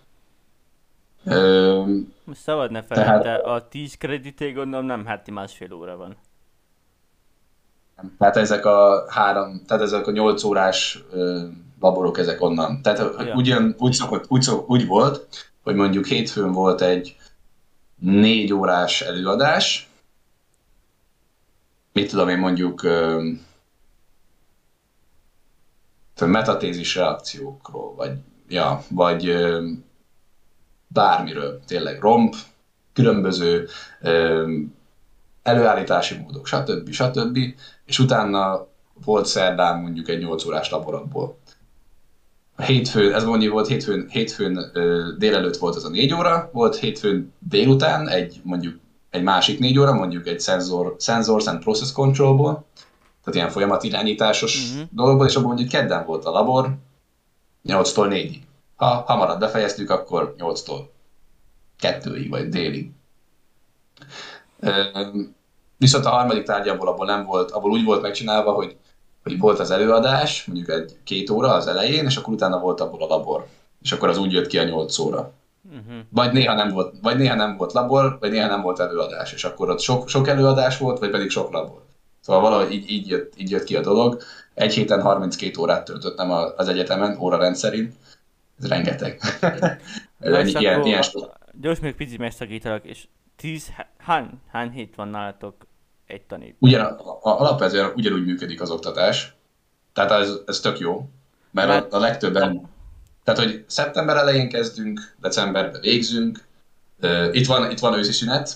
Most szabad ne felejt, tehát... a tíz kredité gondolom nem heti másfél óra van. Tehát ezek a három, tehát ezek a nyolc órás ö, laborok, ezek onnan. Tehát ja. ugyan, úgy, szokott, úgy, szokott, úgy volt, hogy mondjuk hétfőn volt egy négy órás előadás, mit tudom én mondjuk ö, metatézis reakciókról, vagy, ja, vagy ö, bármiről, tényleg romp, különböző ö, előállítási módok, stb. stb. És utána volt szerdán mondjuk egy nyolc órás laboratból. Hétfőn, ez mondjuk volt hétfőn, hétfőn ö, délelőtt volt az a négy óra, volt hétfőn délután egy mondjuk egy másik négy óra, mondjuk egy sensor, sensors and process controlból, tehát ilyen folyamatirányításos mm-hmm. dologból, és abban mondjuk kedden volt a labor, nyolctól négyig. Ha hamarabb befejeztük, akkor nyolctól kettőig, vagy délig. Viszont a harmadik tárgyamból abból nem volt, abból úgy volt megcsinálva, hogy, hogy volt az előadás, mondjuk egy két óra az elején, és akkor utána volt abból a labor. És akkor az úgy jött ki a nyolc óra. Uh-huh. Vagy, néha nem volt, vagy néha nem volt labor, vagy néha nem volt előadás, és akkor ott sok, sok előadás volt, vagy pedig sok labor. Szóval valahogy így, így, jött, így jött ki a dolog. Egy héten harminckét órát töltöttem az egyetemen, óra rendszerint. Ez rengeteg. Ez ilyen, ilyen gyors még pici megszakítalak, és tíz, hány, hány hét van nálatok egy tanít. Ugyan, a, a, alapvetően ugyanúgy működik az oktatás, tehát ez, ez tök jó, mert Mert- a, a legtöbben, tehát hogy szeptember elején kezdünk, decemberben végzünk, uh, itt, van, itt van őszi szünet,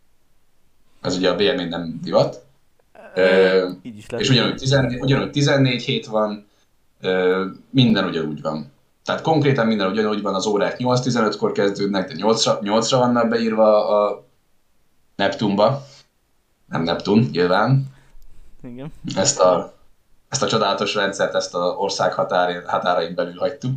ez ugye a bé em en nem divat, uh, Így is lehet. és ugyanúgy tizennégy, ugyanúgy tizennégy hét van, uh, minden ugyanúgy van. Tehát konkrétan minden ugyanúgy van, az órák nyolc tizenötkor kezdődnek, de nyolcra, nyolcra vannak beírva a Neptunba, nem Neptun, nyilván. Igen. Ezt a, ezt a csodálatos rendszert, ezt az ország határain, határain belül hagytuk.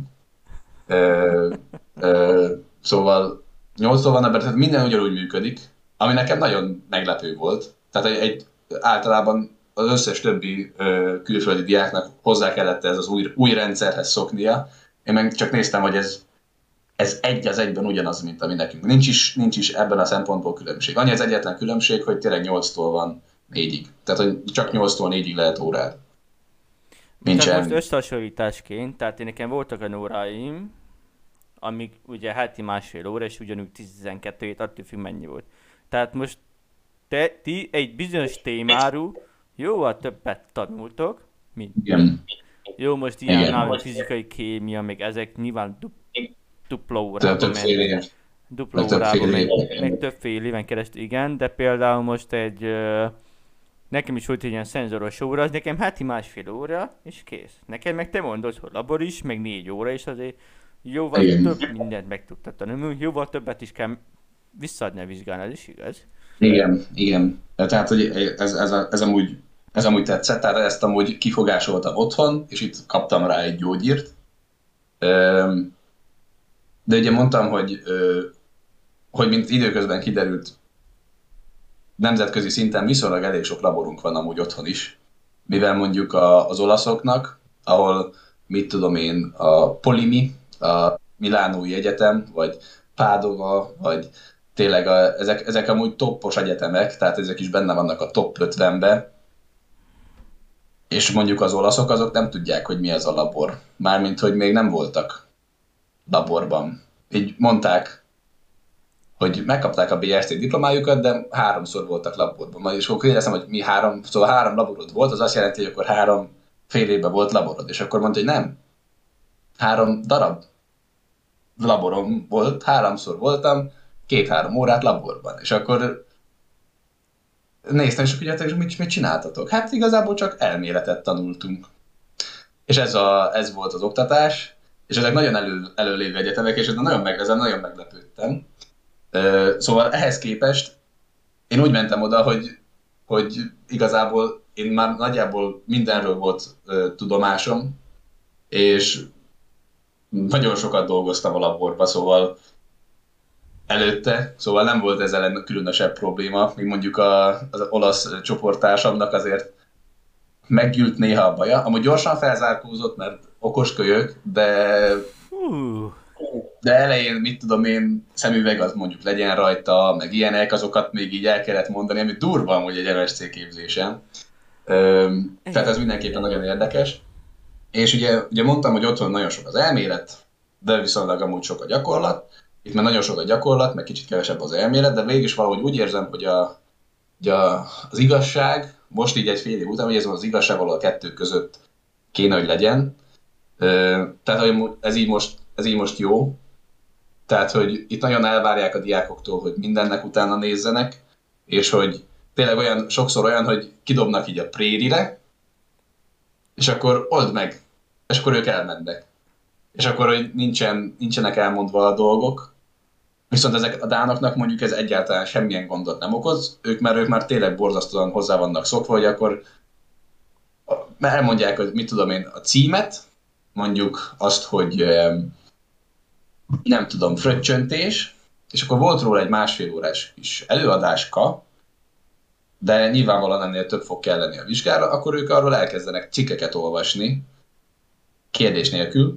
Ö, ö, szóval nyolctól van, tehát minden ugyanúgy működik, ami nekem nagyon meglepő volt. Tehát egy, egy általában az összes többi ö, külföldi diáknak hozzá kellett ez az új, új rendszerhez szoknia. Én meg csak néztem, hogy ez, ez egy az egyben ugyanaz, mint ami nekünk. Nincs is, nincs is ebben a szempontból különbség. Annyi az egyetlen különbség, hogy tényleg nyolctól van négyig. Tehát, hogy csak nyolctól négyig lehet órád. Nincs Csak most semmi. összehasonlításként, tehát én nekem voltak olyan óráim, amik ugye heti másfél óra, és ugyanúgy tizenkettő hét, attól függ mennyi volt. Tehát most te, ti egy bizonyos témáról jóval többet tanultok, mint Igen. jó, most ilyen Igen. nálunk fizikai kémia, még ezek nyilván du, dupla Több, órában többféle ment. év. Dupla meg többféle órában, meg, éven. meg többféle éven keresztül, igen, de például most egy, ö, nekem is volt egy ilyen szenzoros óra, az nekem heti másfél óra, és kész. Nekem meg te mondod, hogy labor is, meg négy óra, és azért jóval Igen. több mindent meg tudtad tanulni, jóval többet is kell visszaadni a vizsgán, ez is igaz. Igen, igen. Tehát, hogy ez, ez, a- ez, amúgy, ez amúgy tetszett, tehát ezt amúgy kifogásoltam otthon, és itt kaptam rá egy gyógyírt. Öm, De ugye mondtam, hogy, ö, hogy mint időközben kiderült, nemzetközi szinten viszonylag elég sok laborunk van amúgy otthon is. Mivel mondjuk a, az olaszoknak, ahol mit tudom én, a Polimi, a Milánói Egyetem, vagy Pádova, vagy tényleg a, ezek, ezek amúgy toppos egyetemek, tehát ezek is benne vannak a top ötvenbe, és mondjuk az olaszok azok nem tudják, hogy mi az a labor. Mármint, hogy még nem voltak laborban. Így mondták, hogy megkapták a bé es té diplomájukat, de háromszor voltak laborban. Majd is akkor kérdeztem, hogy mi három, szóval három laborod volt, az azt jelenti, hogy akkor három fél évben volt laborod. És akkor mondta, hogy nem. Három darab laborom volt, háromszor voltam, két-három órát laborban. És akkor néztem, és akkor hogy mit, mit csináltatok? Hát igazából csak elméletet tanultunk. És ez, a, ez volt az oktatás, és ezek nagyon elő, előlévő egyetemek, és ezen nagyon, meg, ezen nagyon meglepődtem. Ö, Szóval ehhez képest én úgy mentem oda, hogy, hogy igazából én már nagyjából mindenről volt ö, tudomásom, és nagyon sokat dolgoztam a laborba, szóval előtte, szóval nem volt ezzel ellen különösebb probléma, míg mondjuk a, az olasz csoporttársamnak azért meggyűlt néha a baja. Amúgy gyorsan felzárkózott, mert okos kölyök, de, Hú, de elején, mit tudom én, szemüveg az mondjuk legyen rajta, meg ilyenek, azokat még így el kellett mondani, ami durva amúgy egy em es cé képzésen. Öm, tehát ez mindenképpen nagyon érdekes. És ugye, ugye mondtam, hogy otthon nagyon sok az elmélet, de viszonylag amúgy sok a gyakorlat. Itt már nagyon sok a gyakorlat, meg kicsit kevesebb az elmélet, de végig is valahogy úgy érzem, hogy a, hogy a, az igazság, most így egy fél év után, hogy ez az igazság valahol a kettő között kéne, hogy legyen. Ö, Tehát hogy ez így, most, ez így most jó. Tehát, hogy itt nagyon elvárják a diákoktól, hogy mindennek utána nézzenek, és hogy tényleg olyan, sokszor olyan, hogy kidobnak így a prérire, és akkor old meg, és akkor ők elmennek. És akkor, hogy nincsen, nincsenek elmondva a dolgok. Viszont ezek a dánoknak mondjuk ez egyáltalán semmilyen gondot nem okoz, ők már, ők már tényleg borzasztóan hozzá vannak szokva, hogy akkor elmondják, hogy mit tudom én, a címet, mondjuk azt, hogy nem tudom, fröccsöntés, és akkor volt róla egy másfél órás kis előadáska, de nyilvánvalóan ennél több fog kelleni a vizsgára, akkor ők arról elkezdenek cikkeket olvasni, kérdés nélkül,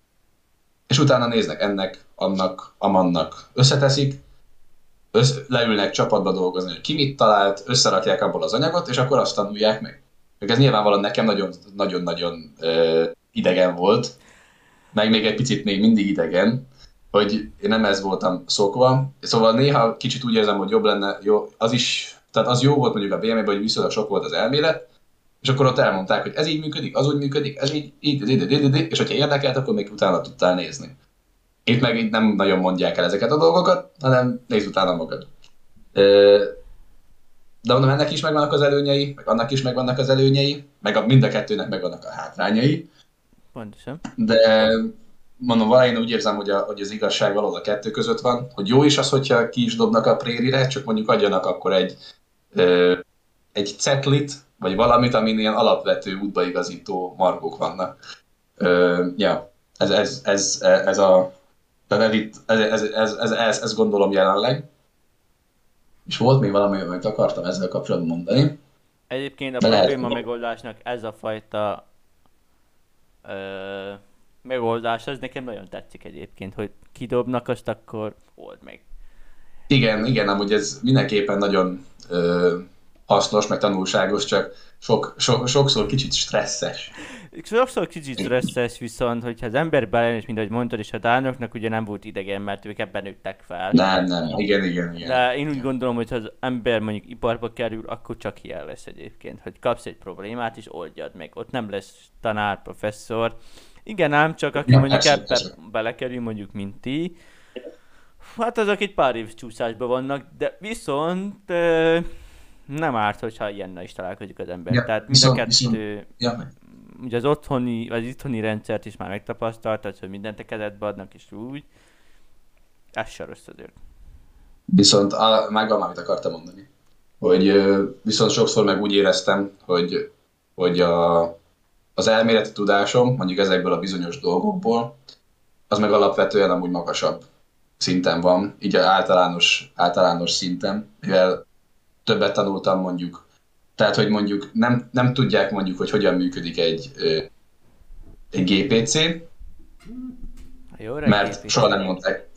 és utána néznek ennek, annak, amannak, összeteszik, össz, leülnek csapatba dolgozni, hogy ki mit talált, összerakják abból az anyagot, és akkor azt tanulják meg. Meg ez nyilvánvalóan nekem nagyon-nagyon idegen volt, meg még egy picit még mindig idegen, hogy én nem ez voltam szokva. Szóval néha kicsit úgy érzem, hogy jobb lenne, jó, az is tehát az jó volt mondjuk a bé em vé-ben, hogy viszonylag sok volt az elmélet, és akkor ott elmondták, hogy ez így működik, az úgy működik, ez így, így, így, így, így, így és hogyha érdekelt, akkor még utána tudtál nézni. Itt meg így nem nagyon mondják el ezeket a dolgokat, hanem nézd utána magad. De mondom, ennek is megvannak az előnyei, meg annak is megvannak az előnyei, meg a, mind a kettőnek megvannak a hátrányai. Pontosan. De mondom, valahogy úgy érzem, hogy, a, hogy az igazság valahol a kettő között van, hogy jó is az, hogyha ki is dobnak a prérire, csak mondjuk adjanak akkor egy, ö, egy cetlit, vagy valamit, amin ilyen alapvető útbaigazító margók vannak. Ö, ja, ez, ez, ez, ez a... Tehát ez, ez, ez, ez, ez, ez, ez gondolom jelenleg. És volt még valami, amit akartam ezzel kapcsolatban mondani. Egyébként a probléma megoldásnak ez a fajta ö, megoldás, az nekem nagyon tetszik egyébként, hogy kidobnak azt, akkor old meg. Igen, igen, amúgy ez mindenképpen nagyon ö, hasznos, meg tanulságos, csak sok, so, sokszor kicsit stresszes. Sokszor kicsit stresszes, viszont hogyha az ember bejön, és mint ahogy mondtad, és a dánoknak ugye nem volt idegen, mert ők ebben nőttek fel. Nem, nem, igen, igen, igen. De én úgy gondolom, hogy ha az ember mondjuk iparba kerül, akkor csak ilyen lesz egyébként, hogy kapsz egy problémát, és oldjad meg. Ott nem lesz tanár, professzor. Igen, ám csak aki ja, mondjuk ebbe belekerül, mondjuk mint ti, hát azok egy pár év csúszásban vannak, de viszont euh, nem árt, hogyha ilyennel is találkozik az ember. Ja, Tehát mind viszont, a kettő, viszont, ja. ugye az otthoni, az itthoni rendszert is már megtapasztaltad, hogy mindent a kezedbe adnak, és úgy, ez se rossz azért. Viszont a, megvan, amit akartam mondani. Hogy viszont sokszor meg úgy éreztem, hogy, hogy a, az elméleti tudásom, mondjuk ezekből a bizonyos dolgokból, az meg alapvetően amúgy magasabb szinten van, így általános, általános szinten, mivel többet tanultam mondjuk. Tehát, hogy mondjuk nem, nem tudják mondjuk, hogy hogyan működik egy, egy gé pé cé, Jó, mert gé pé cé. soha nem mondták.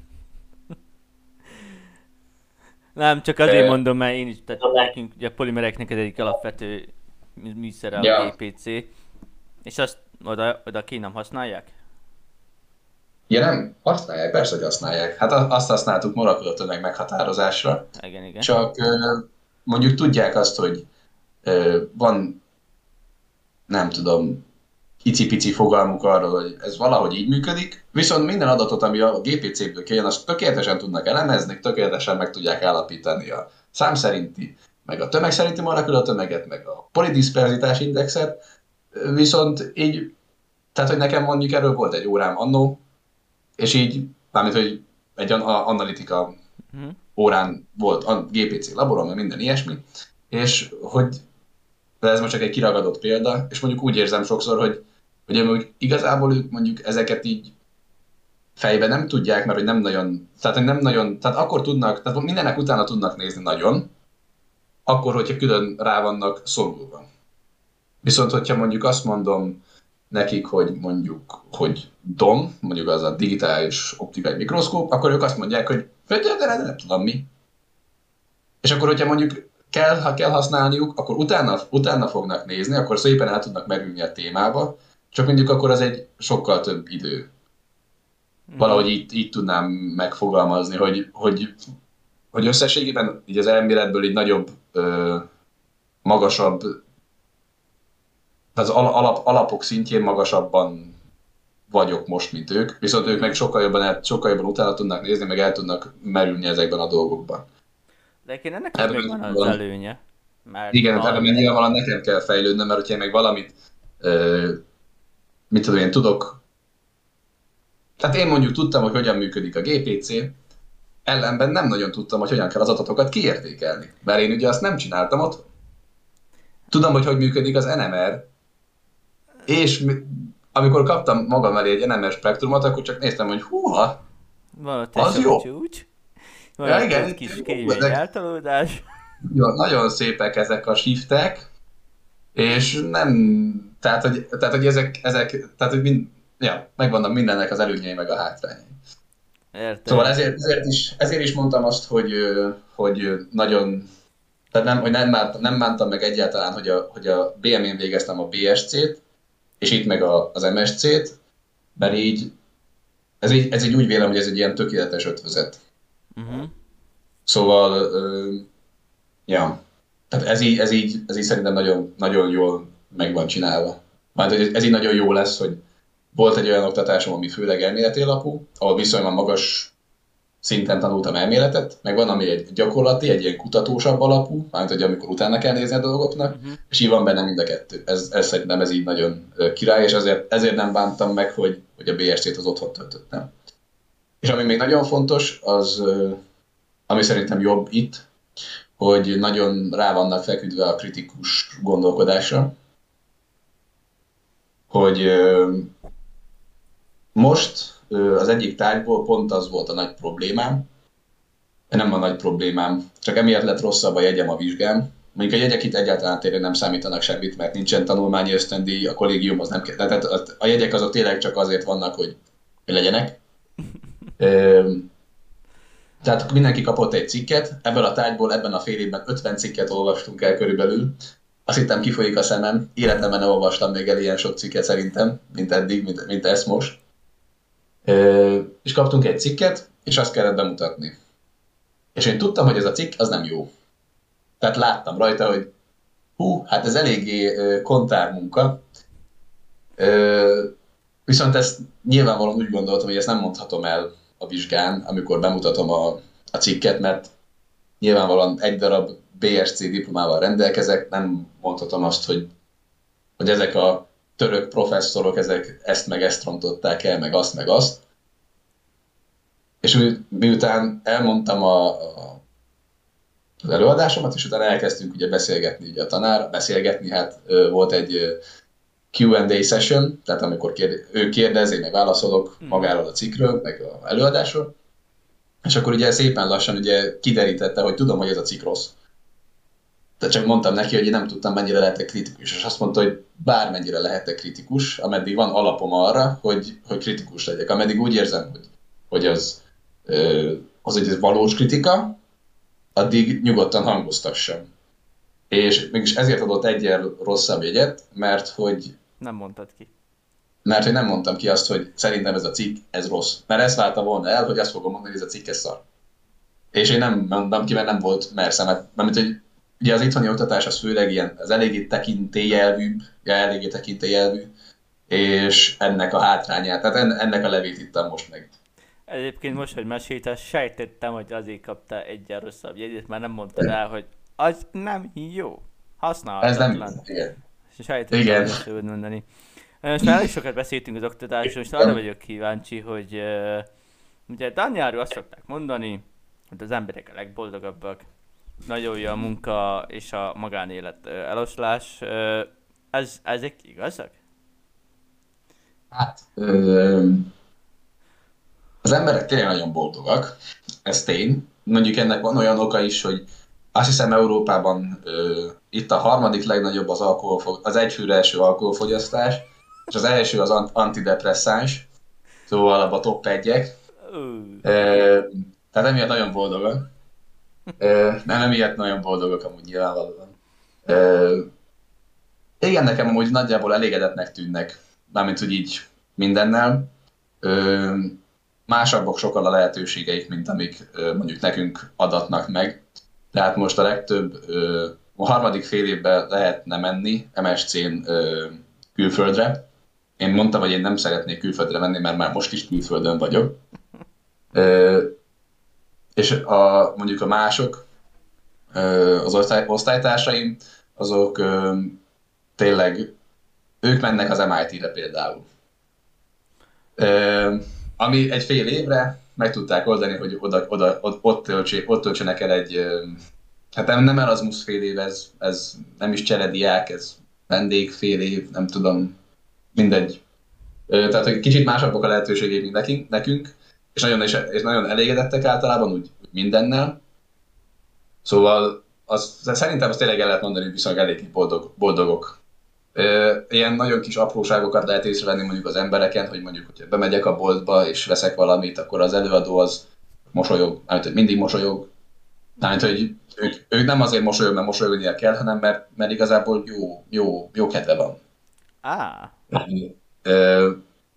Nem, csak azért mondom, mert én is, tehát nekünk, ugye a polimereknek ez egyik alapvető műszere a ja. gé pé cé, és azt oda, oda ki nem használják? Ja nem, használják, persze, hogy használják. Hát azt használtuk molekulatömeg meghatározásra. Igen, igen. Csak mondjuk tudják azt, hogy van, nem tudom, icipici fogalmuk arról, hogy ez valahogy így működik, viszont minden adatot, ami a gé pé cé-ből kijön, azt tökéletesen tudnak elemezni, tökéletesen meg tudják állapítani a szám szerinti, meg a tömeg szerinti molekulatömeget, meg a polidisperzitás indexet, viszont így, tehát hogy nekem mondjuk erről volt egy órám annó, és így, mármint, hogy egy analitika órán volt a gé pé cé laboron, meg minden ilyesmi, és hogy, de ez most csak egy kiragadott példa, és mondjuk úgy érzem sokszor, hogy, hogy igazából ők mondjuk ezeket így fejben nem tudják, mert hogy nem nagyon, tehát hogy nem nagyon, tehát akkor tudnak, tehát mindennek utána tudnak nézni nagyon, akkor, hogyha külön rá vannak szorulva. Viszont, hogyha mondjuk azt mondom nekik, hogy mondjuk, hogy dé o em, mondjuk az a digitális optikai mikroszkóp, akkor ők azt mondják, hogy de, de, de nem tudom mi. És akkor, hogyha mondjuk kell, ha kell használniuk, akkor utána, utána fognak nézni, akkor szépen el tudnak merülni a témába, csak mondjuk akkor az egy sokkal több idő. Valahogy így, így tudnám megfogalmazni, hogy, hogy, hogy összességében így az elméletből egy nagyobb, ö, magasabb, az alap, alapok szintjén magasabban vagyok most, mint ők, viszont ők meg sokkal jobban, el, sokkal jobban utána tudnak nézni, meg el tudnak merülni ezekben a dolgokban. De én ennek ebben még van az valami előnye. Mert igen, ebben még nyilvánvalóan nekem kell fejlődnöm, mert hogyha én meg valamit, ö, mit tudom, én tudok, tehát én mondjuk tudtam, hogy hogyan működik a gé pé cé, ellenben nem nagyon tudtam, hogy hogyan kell az adatokat kiértékelni. Mert én ugye azt nem csináltam ott. Tudom, hogy hogy működik az en em er, és amikor kaptam magam elé egy en em er spektrumot, akkor csak néztem, hogy húha, az jó. Csúcs. Ja, igen, egy kis kémény eltolódás. Jó, nagyon szépek ezek a shiftek, és nem, tehát hogy, tehát, hogy ezek, ezek, tehát hogy mind, ja, megvannak mindennek az előnyei meg a hátrányai. Értem. Szóval ezért, ezért, is, ezért is mondtam azt, hogy, hogy nagyon, tehát nem, hogy nem, bántam, nem bántam meg egyáltalán, hogy a, hogy a bé em én végeztem a bé es cét, és itt meg a, az em es cét, mert így, ez így, ez így úgy vélem, hogy ez egy ilyen tökéletes ötvözet. Uh-huh. Szóval Ja. Tehát ez így, ez így, ez így szerintem nagyon, nagyon jól meg van csinálva. Mert hogy ez így nagyon jó lesz, hogy volt egy olyan oktatásom, ami főleg elméleti alapú, ahol viszonylag magas szinten tanultam elméletet, meg van, ami egy gyakorlati, egy ilyen kutatósabb alapú, mármint, hogy amikor utána kell nézni a dolgoknak, Uh-huh. és így van benne mind a kettő. Ez, ez szerintem ez így nagyon király, és ezért, ezért nem bántam meg, hogy, hogy a bé es cét az otthon töltöttem. És ami még nagyon fontos, az, ami szerintem jobb itt, hogy nagyon rá vannak feküdve a kritikus gondolkodásra, hogy most az egyik tárgyból pont az volt a nagy problémám, nem a nagy problémám, csak emiatt lett rosszabb a jegyem a vizsgám. Mondjuk a jegyek itt egyáltalán tényleg nem számítanak semmit, mert nincsen tanulmányi ösztöndíj, a kollégium az nem kell, tehát a jegyek azok tényleg csak azért vannak, hogy legyenek. Tehát mindenki kapott egy cikket, ebből a tárgyból ebben a fél évben ötven cikket olvastunk el körülbelül. Azt hittem kifolyik a szemem, életemben nem olvastam még el ilyen sok cikket szerintem, mint eddig, mint, mint ezt most. És kaptunk egy cikket, és azt kellett bemutatni. És én tudtam, hogy ez a cikk az nem jó. Tehát láttam rajta, hogy hú, hát ez eléggé kontár munka. Viszont ezt nyilvánvalóan úgy gondoltam, hogy ezt nem mondhatom el a vizsgán, amikor bemutatom a, a cikket, mert nyilvánvalóan egy darab bé es cé diplomával rendelkezek, nem mondhatom azt, hogy, hogy ezek a török professzorok ezek ezt meg ezt rontották el, meg azt meg azt. És miután elmondtam a, a, az előadásomat, és utána elkezdtünk ugye beszélgetni ugye a tanár, beszélgetni, hát volt egy Q and A session, tehát amikor kérde, ő kérdez, én meg válaszolok magáról a cikkről, meg az előadásról, és akkor ugye szépen lassan ugye kiderítette, hogy tudom, hogy ez a cikk rossz. Tehát csak mondtam neki, hogy én nem tudtam, mennyire lehetek kritikus, és azt mondta, hogy bármennyire lehetek kritikus, ameddig van alapom arra, hogy, hogy kritikus legyek. Ameddig úgy érzem, hogy, hogy az, az egy valós kritika, addig nyugodtan hangoztassam. És mégis ezért adott egyen rosszabb jegyet, mert hogy nem mondtad ki. Mert hogy nem mondtam ki azt, hogy szerintem ez a cikk, ez rossz. Mert ezt várta volna el, hogy azt fogom mondani, hogy ez a cikk, ez szar. És én nem mondtam ki, mert nem volt merszem. Mert hogy ugye az itthoni oktatás az főleg ilyen, az eléggé tekintélyelvű, ja, eléggé tekintélyelvű, és ennek a hátrányát, tehát ennek a levét ittam most meg. Egyébként most, hogy mesélted, sejtettem, hogy azért kaptál egyen rosszabb jegyet, mert nem mondtad el, hogy az nem jó. Használhatatlan. Ez nem jó, igen. Sejtettem, igen. hogy ezt mondani. Most már elég sokat beszéltünk az oktatásról, és arra vagyok kíváncsi, hogy uh, ugye Daniáról azt szokták mondani, hogy az emberek a legboldogabbak, nagyon jó a munka és a magánélet uh, eloszlás. Uh, ez, ezek igazak? Hát, ö, az emberek tényleg nagyon boldogak, ez tény. Mondjuk ennek van olyan oka is, hogy azt hiszem Európában ö, itt a harmadik legnagyobb az, alkoholfog, az egyfőre első alkoholfogyasztás, és az első az antidepresszáns, szóval abban a top egyek. Uh. Tehát emiatt nagyon boldogak. Uh, nem emiatt nagyon boldogak amúgy nyilvánvalóan. Uh, igen, nekem amúgy nagyjából elégedettnek tűnnek, mármint úgy így mindennel. Uh, másabbak sokkal a lehetőségeik, mint amik uh, mondjuk nekünk adatnak meg. Tehát most a legtöbb, uh, a harmadik fél évben lehetne menni em es cén uh, külföldre. Én mondtam, hogy én nem szeretnék külföldre menni, mert már most is külföldön vagyok. Uh, és a, mondjuk a mások, uh, az osztály, osztálytársaim, azok uh, tényleg, ők mennek az em i té-re például. Uh, ami egy fél évre meg tudták oldani, hogy oda, oda, ott, ott, töltsé, ott töltsenek el egy, uh, hát nem, nem Erasmus fél év, ez, ez nem is cserediák, ez vendég fél év, nem tudom, mindegy. Uh, tehát, hogy kicsit másabbak a lehetőségek, mint nekünk, nekünk és nagyon, és, és nagyon elégedettek általában, úgy, úgy mindennel. Szóval az, szerintem azt tényleg el lehet mondani, hogy viszonylag eléggé boldog, boldogok. Ilyen nagyon kis apróságokat lehet észrevenni mondjuk az embereken, hogy mondjuk, hogyha bemegyek a boltba és veszek valamit, akkor az előadó az mosolyog, mert mindig mosolyog. Tehát, hogy ők, ők nem azért mosolyog, mert mosolyognia kell, hanem mert, mert igazából jó, jó, jó kedve van. Ah.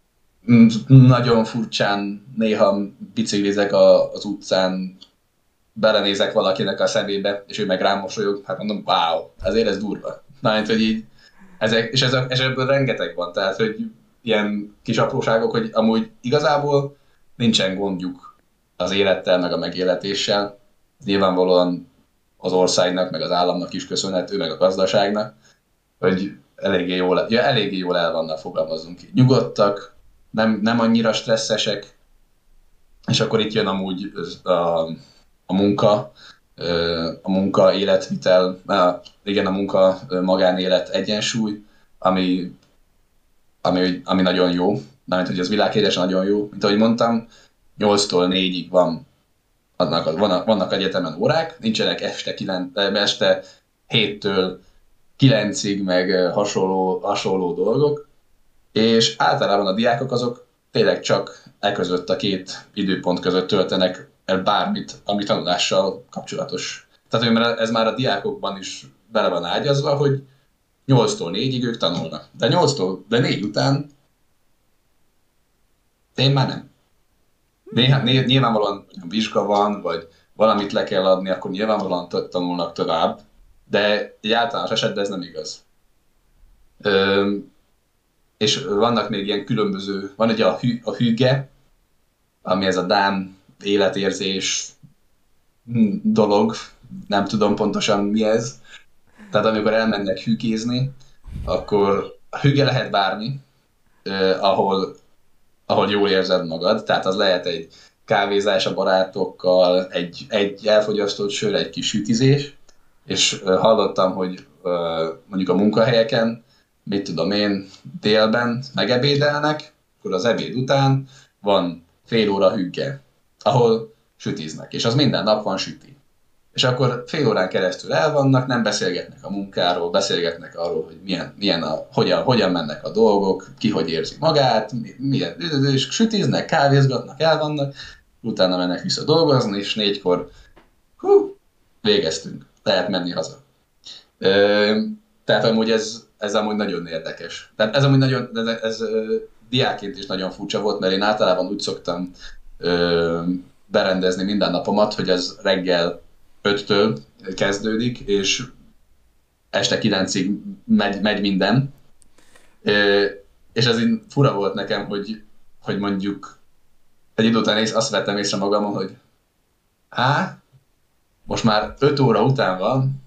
Nagyon furcsán néha biciklizek az utcán, belenézek valakinek a szemébe, és ő meg rám mosolyog, hát mondom, wow, azért ez durva. Na, hogy így, ezek, és, ez a, és ebből rengeteg van, tehát, hogy ilyen kis apróságok, hogy amúgy igazából nincsen gondjuk az élettel, meg a megéletéssel. Nyilvánvalóan az országnak, meg az államnak is köszönhető, meg a gazdaságnak, hogy eléggé jól, ja, eléggé jól el vannak, fogalmazunk így. Nyugodtak, nem, nem annyira stresszesek, és akkor itt jön amúgy a, a munka, a munka, életvitel, igen, a munka, magánélet egyensúly, ami, ami, ami nagyon jó, mármint, hogy az világérdesen nagyon jó. Mint ahogy mondtam, nyolctól négyig van, vannak, vannak egyetemen órák, nincsenek este, kilenc, este héttől kilencig, meg hasonló, hasonló dolgok, és általában a diákok azok tényleg csak e között, a két időpont között töltenek el bármit, ami tanulással kapcsolatos. Tehát ez már a diákokban is bele van ágyazva, hogy nyolctól négyig ők tanulnak. De nyolctól, de négy után én már nem. Néha, nyilvánvalóan vizsga van, vagy valamit le kell adni, akkor nyilvánvalóan tanulnak tovább, de egy általános esetben ez nem igaz. Ö, és vannak még ilyen különböző, van ugye a, hű, a hűge, ami ez a dán életérzés dolog, nem tudom pontosan mi ez. Tehát amikor elmennek hűkézni, akkor a hűge lehet bármi, eh, ahol, ahol jól érzed magad, tehát az lehet egy kávézás a barátokkal, egy, egy elfogyasztott sör, egy kis sütizés, és eh, hallottam, hogy eh, mondjuk a munkahelyeken, mit tudom én, délben megebédelnek, akkor az ebéd után van fél óra hűge, ahol sütiznek, és az minden nap van süti. És akkor fél órán keresztül elvannak, nem beszélgetnek a munkáról, beszélgetnek arról, hogy milyen, milyen a, hogyan, hogyan mennek a dolgok, ki hogy érzi magát, milyen, és sütiznek, kávézgatnak, elvannak, utána mennek vissza dolgozni, és négykor hú, végeztünk, lehet menni haza. Ö, tehát amúgy ez, ez amúgy nagyon érdekes. Tehát ez amúgy nagyon, ez, ez diákként is nagyon furcsa volt, mert én általában úgy szoktam ö, berendezni minden napomat, hogy ez reggel öttől kezdődik, és este kilencig megy, megy minden. Ö, és ez így fura volt nekem, hogy, hogy mondjuk egy idő után azt vettem észre magamon, hogy há, most már öt óra után van,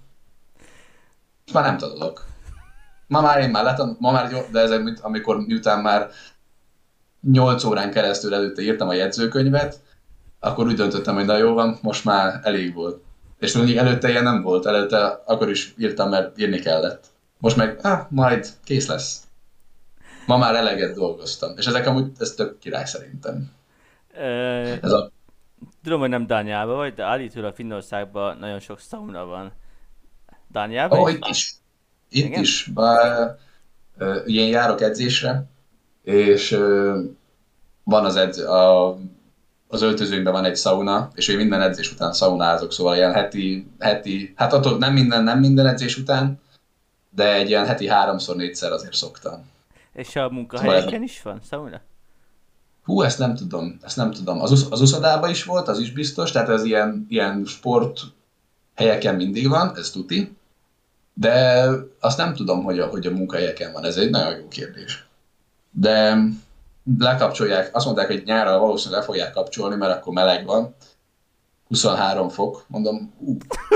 és már nem tanulok. Ma már én már letan, ma már jó, de ezek, amikor miután már nyolc órán keresztül előtte írtam a jegyzőkönyvet, akkor úgy döntöttem, hogy na jó van, most már elég volt. És mondjuk előtte ilyen nem volt, előtte akkor is írtam, mert írni kellett. Most meg, ah, majd kész lesz. Ma már eleget dolgoztam. És ezek amúgy, ez tök király szerintem. Ö, ez a... Tudom, hogy nem Dániában vagy, de állítólag Finnországban nagyon sok szauna van. Dániában Ó, is? itt is. Itt Igen? is. Bár, uh, ilyen járok edzésre, és uh, van az edz, a, az öltözőnkben van egy szauna, és én minden edzés után szaunázok, szóval ilyen heti, heti hát attól nem minden, nem minden edzés után, de egy ilyen heti háromszor, négyszer azért szoktam. És a munkahelyeken is van szauna? Hú, ezt nem tudom, ezt nem tudom. Az, az uszodában is volt, az is biztos, tehát ez ilyen, ilyen sport helyeken mindig van, ez tuti, de azt nem tudom, hogy a, hogy a munkahelyeken van, ez egy nagyon jó kérdés. De lekapcsolják, azt mondták, hogy nyárra valószínűleg le fogják kapcsolni, mert akkor meleg van, huszonhárom fok, mondom, ú,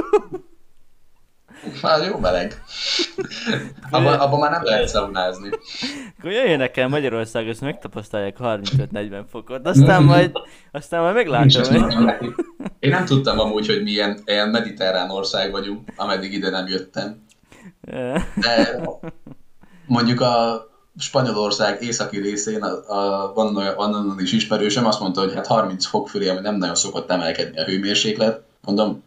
már jó meleg. Abban, abban már nem lehet szaunázni. Akkor jöjjenek el Magyarország, és megtapasztalják harmincöt-negyven fokot, aztán majd, aztán majd meglátom. Hogy... Én nem tudtam amúgy, hogy milyen ilyen mediterrán ország vagyunk, ameddig ide nem jöttem. De mondjuk a Spanyolország északi részén a, a, van, olyan, van onnan is ismerősöm, azt mondta, hogy hát harminc fok fölé, ami nem nagyon szokott emelkedni a hőmérséklet. Mondom,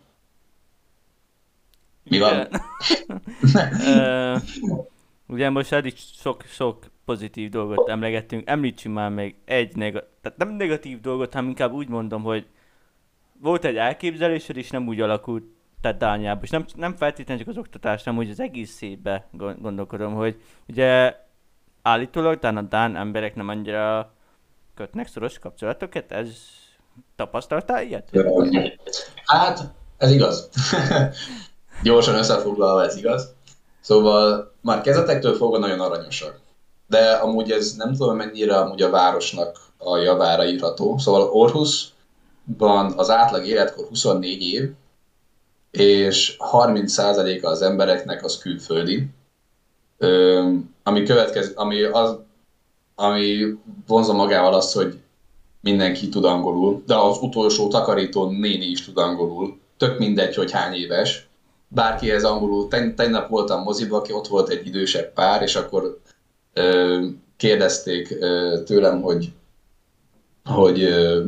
mi van? uh, ugye most eddig sok, sok pozitív dolgot emlegettünk, említsünk már még egy negatív, tehát nem negatív dolgot, hanem inkább úgy mondom, hogy volt egy elképzelésed, és nem úgy alakult, tehát Dániában, és nem, nem feltétlenül csak az oktatás, hanem úgy az egész szétbe gondolkodom, hogy ugye állítólag talán a dán emberek nem annyira kötnek szoros kapcsolatokat, ez tapasztaltál ilyet? Hát Ez igaz. Gyorsan összefoglalva ez igaz. Szóval már kezdetektől fogva nagyon aranyosak. De amúgy ez nem tudom mennyire amúgy a városnak a javára írható. Szóval Aarhusban az átlag életkor huszonnégy év, és harminc százaléka az embereknek az külföldi. Ö, ami, következ, ami, az, ami vonza magával azt, hogy mindenki tud angolul, de az utolsó takarító néni is tud angolul. Tök mindegy, hogy hány éves. Bárkihez angolul. Ten, tegnap voltam moziba, aki ott volt egy idősebb pár, és akkor ö, kérdezték ö, tőlem, hogy, hogy ö,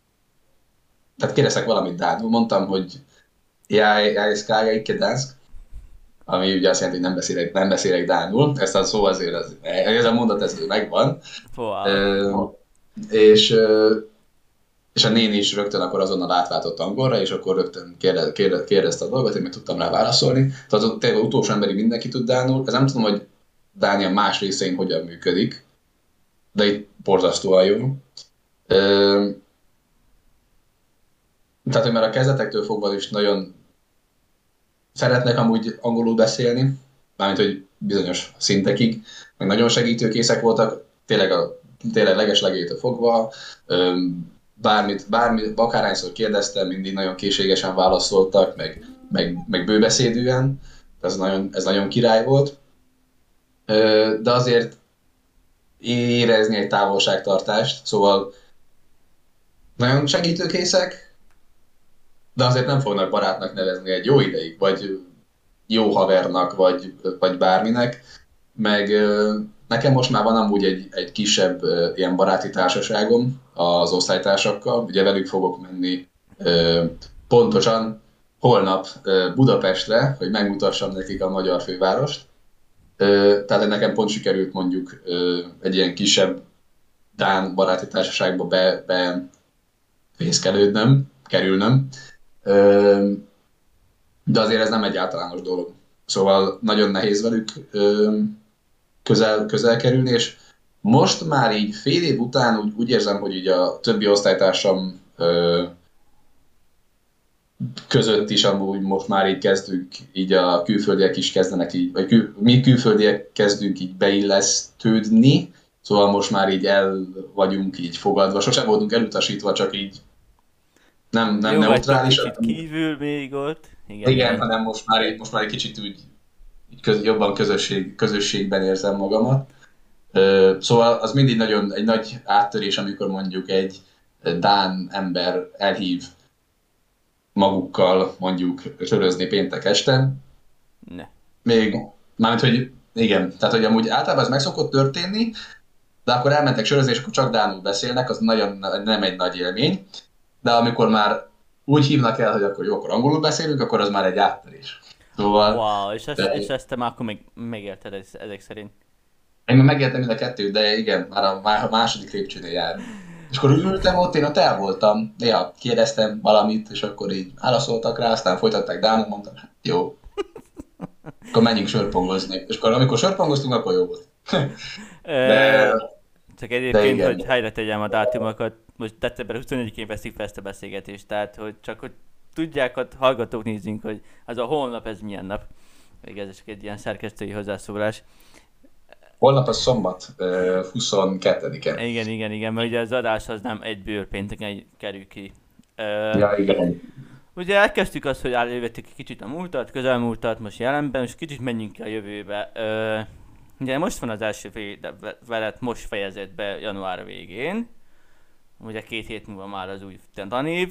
tehát kérdeztek valamit dánul, mondtam, hogy jeg, jeg skal ikke dansk, ami ugye azt jelenti, hogy nem beszélek, nem beszélek dánul. Ezt a szó azért, az, ez a mondat ez megvan. Wow. Ö, és, ö, és a néni is rögtön akkor azonnal átváltott angolra, és akkor rögtön kérde, kérde, kérdezte a dolgot, én meg tudtam rá válaszolni. Tehát az, tényleg az utolsó emberi mindenki tud dánul. Ez nem tudom, hogy Dánia más részein hogyan működik, de itt borzasztóan jó. Ö, tehát, hogy már a kezdetektől fogva is nagyon szeretnek amúgy angolul beszélni, mármint, hogy bizonyos szintekig, meg nagyon segítőkészek voltak, tényleg a tényleg legeslegétől fogva, bármit, bármit, akárhányszor kérdeztem, mindig nagyon készségesen válaszoltak, meg, meg, meg bőbeszédűen, ez nagyon, ez nagyon király volt. De azért érezni egy távolságtartást, szóval nagyon segítőkészek, de azért nem fognak barátnak nevezni egy jó ideig, vagy jó havernak, vagy, vagy bárminek, meg nekem most már van amúgy egy, egy kisebb uh, ilyen baráti társaságom az osztálytársakkal, ugye velük fogok menni uh, pontosan holnap uh, Budapestre, hogy megmutassam nekik a magyar fővárost. Uh, tehát nekem pont sikerült mondjuk uh, egy ilyen kisebb dán baráti társaságba be, be fészkelődnöm, kerülnöm, uh, de azért ez nem egy általános dolog. Szóval nagyon nehéz velük uh, közel, közel kerülni, és most már így fél év után úgy, úgy érzem, hogy így a többi osztálytársam ö, között is amúgy most már így kezdünk, így a külföldiek is kezdenek így, vagy kül, mi külföldiek kezdünk így beillesztődni, szóval most már így el vagyunk így fogadva, sosem voltunk elutasítva, csak így nem, nem neutrálisak. Kívül még ott. Igen, igen, hanem most már, most már egy kicsit úgy Köz, jobban közösség, közösségben érzem magamat. Szóval az mindig nagyon egy nagy áttörés, amikor mondjuk egy dán ember elhív magukkal mondjuk sörözni péntek este. Ne. Még, mármint, hogy igen, tehát hogy amúgy általában ez meg szokott történni, de akkor elmentek sörözni, és akkor csak dánul beszélnek, az nagyon nem egy nagy élmény. De amikor már úgy hívnak el, hogy akkor jó, akkor angolul beszélünk, akkor az már egy áttörés. Szóval, wow, és ezt, de, és ezt te már akkor meg, megérted ezek szerint? Én már megértem mind a kettőt, de igen, már a, már a második lépcsőnél jár. És akkor ültem ott, én ott el voltam, néha kérdeztem valamit, és akkor így válaszoltak rá, aztán folytatták dánul, mondtam, hát jó. Akkor menjünk sörpongozni. És akkor amikor sörpongoztunk, akkor jó volt. De, csak egyébként, de hogy helyre tegyem a dátumokat, most december huszonegyedikén veszik fel ezt a beszélgetést, tehát hogy csak hogy tudják, hogy hallgatók nézzünk, hogy az a holnap ez milyen nap. Még ez csak egy ilyen szerkesztői hozzászólás. Holnap a szombat, huszonkettedike. Igen, igen, igen, mert ugye az adás az nem egy bőr pénteken kerül ki. Ja, igen. Ugye elkezdtük azt, hogy elővettük kicsit a múltat, közelmúltat, most jelenben, és kicsit menjünk ki a jövőbe. Ugye most van az első évet, most fejezett be január végén. Ugye két hét múlva már az új tanév.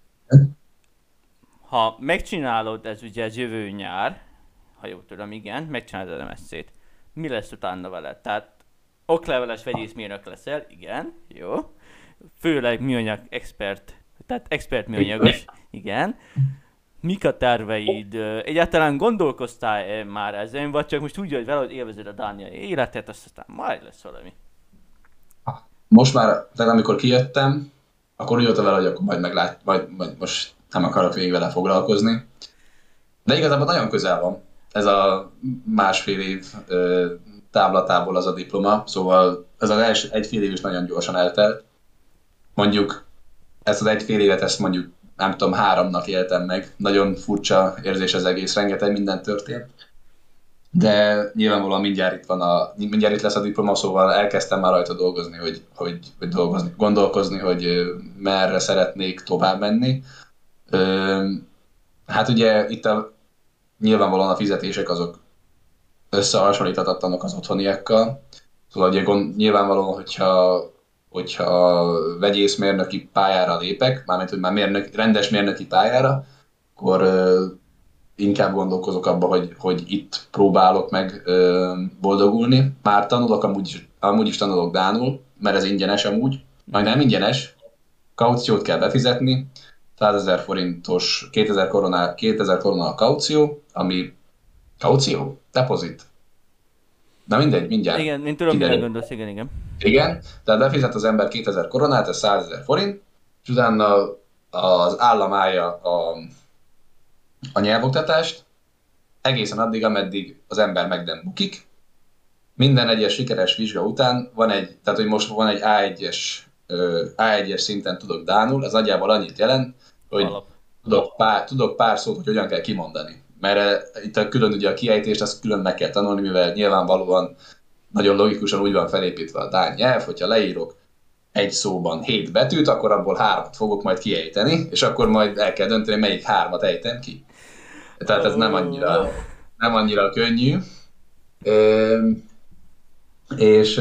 Ha megcsinálod, ez ugye ez jövő nyár, ha jól tudom, igen, megcsinálod az em es cét. Mi lesz utána veled? Tehát okleveles vegyészmérnök leszel, igen, jó. Főleg műanyag expert, tehát expert műanyagos, igen. Mik a terveid? Egyáltalán gondolkoztál már ezen, vagy csak most úgy, hogy veled élvezed a dániai életet, aztán majd lesz valami? Most már, tehát amikor kijöttem, akkor úgy voltam vele, hogy akkor majd meglát, majd, majd most nem akarok végig vele foglalkozni. De igazából nagyon közel van. Ez a másfél év ö, távlatából az a diploma, szóval ez az első egy fél év is nagyon gyorsan eltelt. Mondjuk ezt az egy fél évet, ezt mondjuk nem tudom, háromnak éltem meg. Nagyon furcsa érzés az egész, rengeteg minden történt. De nyilvánvalóan mindjárt itt van a, mindjárt itt lesz a diploma, szóval elkezdtem már rajta dolgozni, hogy, hogy, hogy dolgozni, gondolkozni, hogy merre szeretnék tovább menni. Hát ugye itt a, nyilvánvalóan a fizetések azok összehasonlíthatatlanok az otthoniakkal. Szóval ugye gond, nyilvánvalóan, hogyha, hogyha vegyészmérnöki pályára lépek, mármint hogy már mérnök, rendes mérnöki pályára, akkor ö, inkább gondolkozok abba, hogy, hogy itt próbálok meg ö, boldogulni. Már tanulok, amúgy is, amúgy is tanulok dánul, mert ez ingyenes amúgy. Majd nem ingyenes, kauciót kell befizetni, százezer forintos, kétezer korona, kétezer korona a kaució, ami kaució? Depozit. Na mindegy, mindjárt. Igen, én tudom, mire gondolsz, igen, igen. Igen, tehát befizet az ember kétezer koronát, ez százezer forint, és utána az állam állja a, a nyelvoktatást, egészen addig, ameddig az ember meg nem bukik. Minden egyes sikeres vizsga után van egy, tehát hogy most van egy á egyes, á egyes szinten tudok dánul, az nagyjából annyit jelent, hogy tudok pár, tudok pár szót, hogy hogyan kell kimondani. Mert itt a külön ugye a kiejtést, azt külön meg kell tanulni, mivel nyilvánvalóan nagyon logikusan úgy van felépítve a dán nyelv, hogyha leírok egy szóban hét betűt, akkor abból hármat fogok majd kiejteni, és akkor majd el kell dönteni, melyik hármat ejtem ki. Tehát ez nem annyira, nem annyira könnyű. És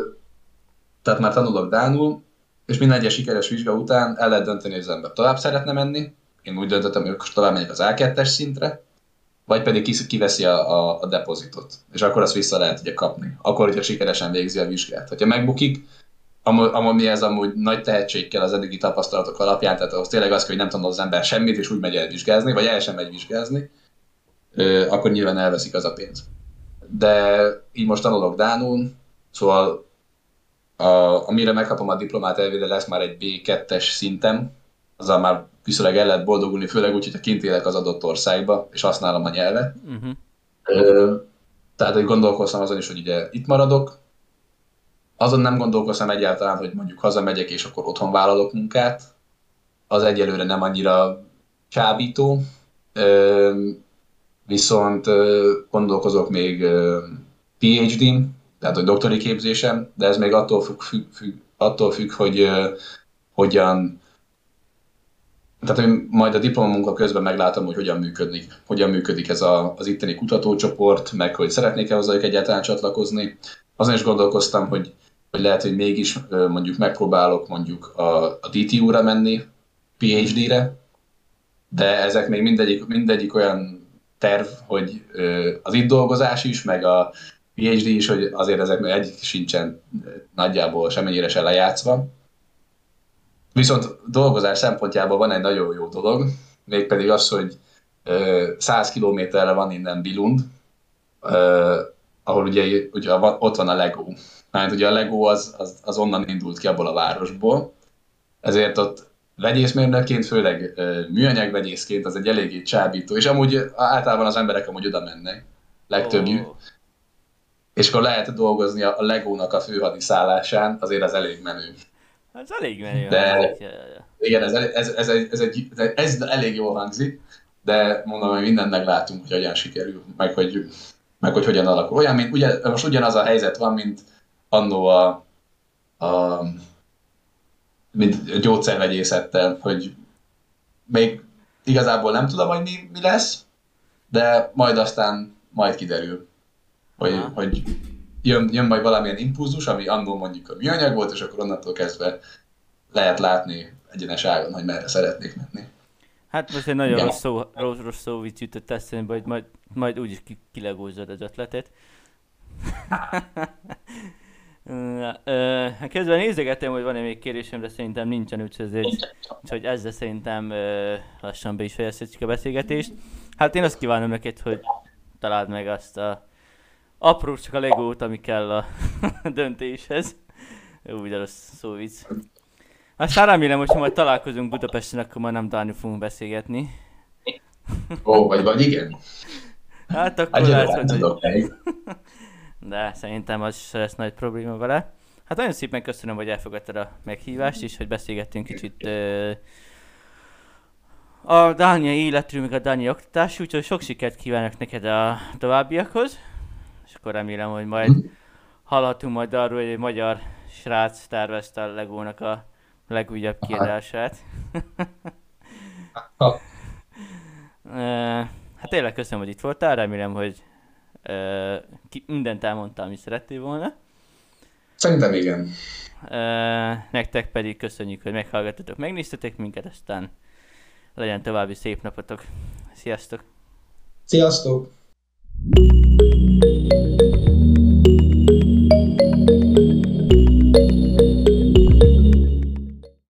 tehát már tanulok dánul, és minden egyes sikeres vizsga után el lehet dönteni, hogy az ember tovább szeretne menni. Én úgy döntöttem, hogy tovább megyek az á kettes szintre, vagy pedig kiveszi a, a, a depozitot, és akkor azt vissza lehet ugye kapni. Akkor, hogyha sikeresen végzi a vizsgát. Ha megbukik, ami ez amúgy nagy tehetség kell az eddigi tapasztalatok alapján, tehát ahhoz tényleg az, hogy nem tanul az ember semmit, és úgy megy el vizsgázni, vagy el sem megy vizsgázni, akkor nyilván elveszik az a pénz. De így most tanulok dánul, szóval a, amire megkapom a diplomát, elvileg lesz már egy bé kettes szintem, azzal már viszonylag el lehet boldogulni, főleg úgy, hogyha kint élek az adott országba, és használom a nyelvet. Uh-huh. Ö, tehát, hogy gondolkoztam azon is, hogy ugye itt maradok. Azon nem gondolkoztam egyáltalán, hogy mondjuk hazamegyek, és akkor otthon vállalok munkát. Az egyelőre nem annyira csábító. Ö, viszont ö, gondolkozok még ö, pé há dén, tehát hogy doktori képzésem, de ez még attól függ, függ, függ, attól függ hogy ö, hogyan. Tehát, hogy majd a diplomamunka közben meglátom, hogy hogyan működik, hogyan működik ez a, az itteni kutatócsoport, meg hogy szeretnék-e hozzájuk egyáltalán csatlakozni. Azon is gondolkoztam, hogy, hogy lehet, hogy mégis mondjuk megpróbálok mondjuk a, a dé té u-ra menni, pé há dé-re, de ezek még mindegyik, mindegyik olyan terv, hogy az itt dolgozás is, meg a pé há dé is, hogy azért ezek még egyik sincsen nagyjából semennyire se lejátszva. Viszont dolgozás szempontjából van egy nagyon jó dolog, mégpedig az, hogy száz kilométerre van innen Billund, ahol ugye, ugye ott van a Lego. Mert ugye a Lego az, az, az onnan indult ki abból a városból, ezért ott vegyészmérnökként, főleg műanyagvegyészként az egy eléggé csábító, és amúgy általában az emberek amúgy oda mennek, legtöbbjük. Oh. És akkor lehet dolgozni a Legónak a főhadiszállásán, azért az elég menő. Ez elég menő. De, igen, ez, ez, ez, egy, ez, egy, ez elég jól hangzik, de mondom, hogy mindent meglátunk, hogy hogyan sikerül, meg hogy, meg hogy hogyan alakul. Olyan, mint, ugye, most ugyanaz a helyzet van, mint annó a, a mint gyógyszervegyészettel, hogy még igazából nem tudom, hogy mi, mi lesz, de majd aztán majd kiderül, hogy, hogy jön, jön majd valamilyen impulzus, ami annól mondjuk a műanyag volt, és akkor onnantól kezdve lehet látni egyenes ágon, hogy merre szeretnék menni. Hát most egy nagyon rossz szó, rossz, rossz szó vicc jutott eszembe, hogy majd, majd úgyis kilegózzad az ötletet. Hát közben nézegettem, hogy van-e még kérésem, de szerintem nincsen, úgyhogy, úgyhogy ezzel szerintem lassan be is fejezhetjük a beszélgetést. Hát én azt kívánom neked, hogy találd meg azt a apró csak a legót, ami kell a döntéshez. Úgy de rossz szó vicc. Aztán remélem, hogy ha majd találkozunk Budapesten, akkor már nem Dánul fogunk beszélgetni. Ó, vagy vagy igen? Hát akkor lehet, hogy... De szerintem az is lesz nagy probléma vele. Hát nagyon szépen köszönöm, hogy elfogadtad a meghívást, és hogy beszélgettünk kicsit uh, a Dánia életről, meg a Dánia oktatásról, úgyhogy sok sikert kívánok neked a továbbiakhoz. És akkor remélem, hogy majd hallhatunk majd arról, hogy egy magyar srác tervezte a Legónak a legújabb kiadását. Ha. Hát tényleg köszönöm, hogy itt voltál, remélem, hogy ki, mindent elmondtál, amit szerettél volna. Szerintem igen. Nektek pedig köszönjük, hogy meghallgattatok, megnéztetek minket, aztán legyen további szép napotok. Sziasztok! Sziasztok!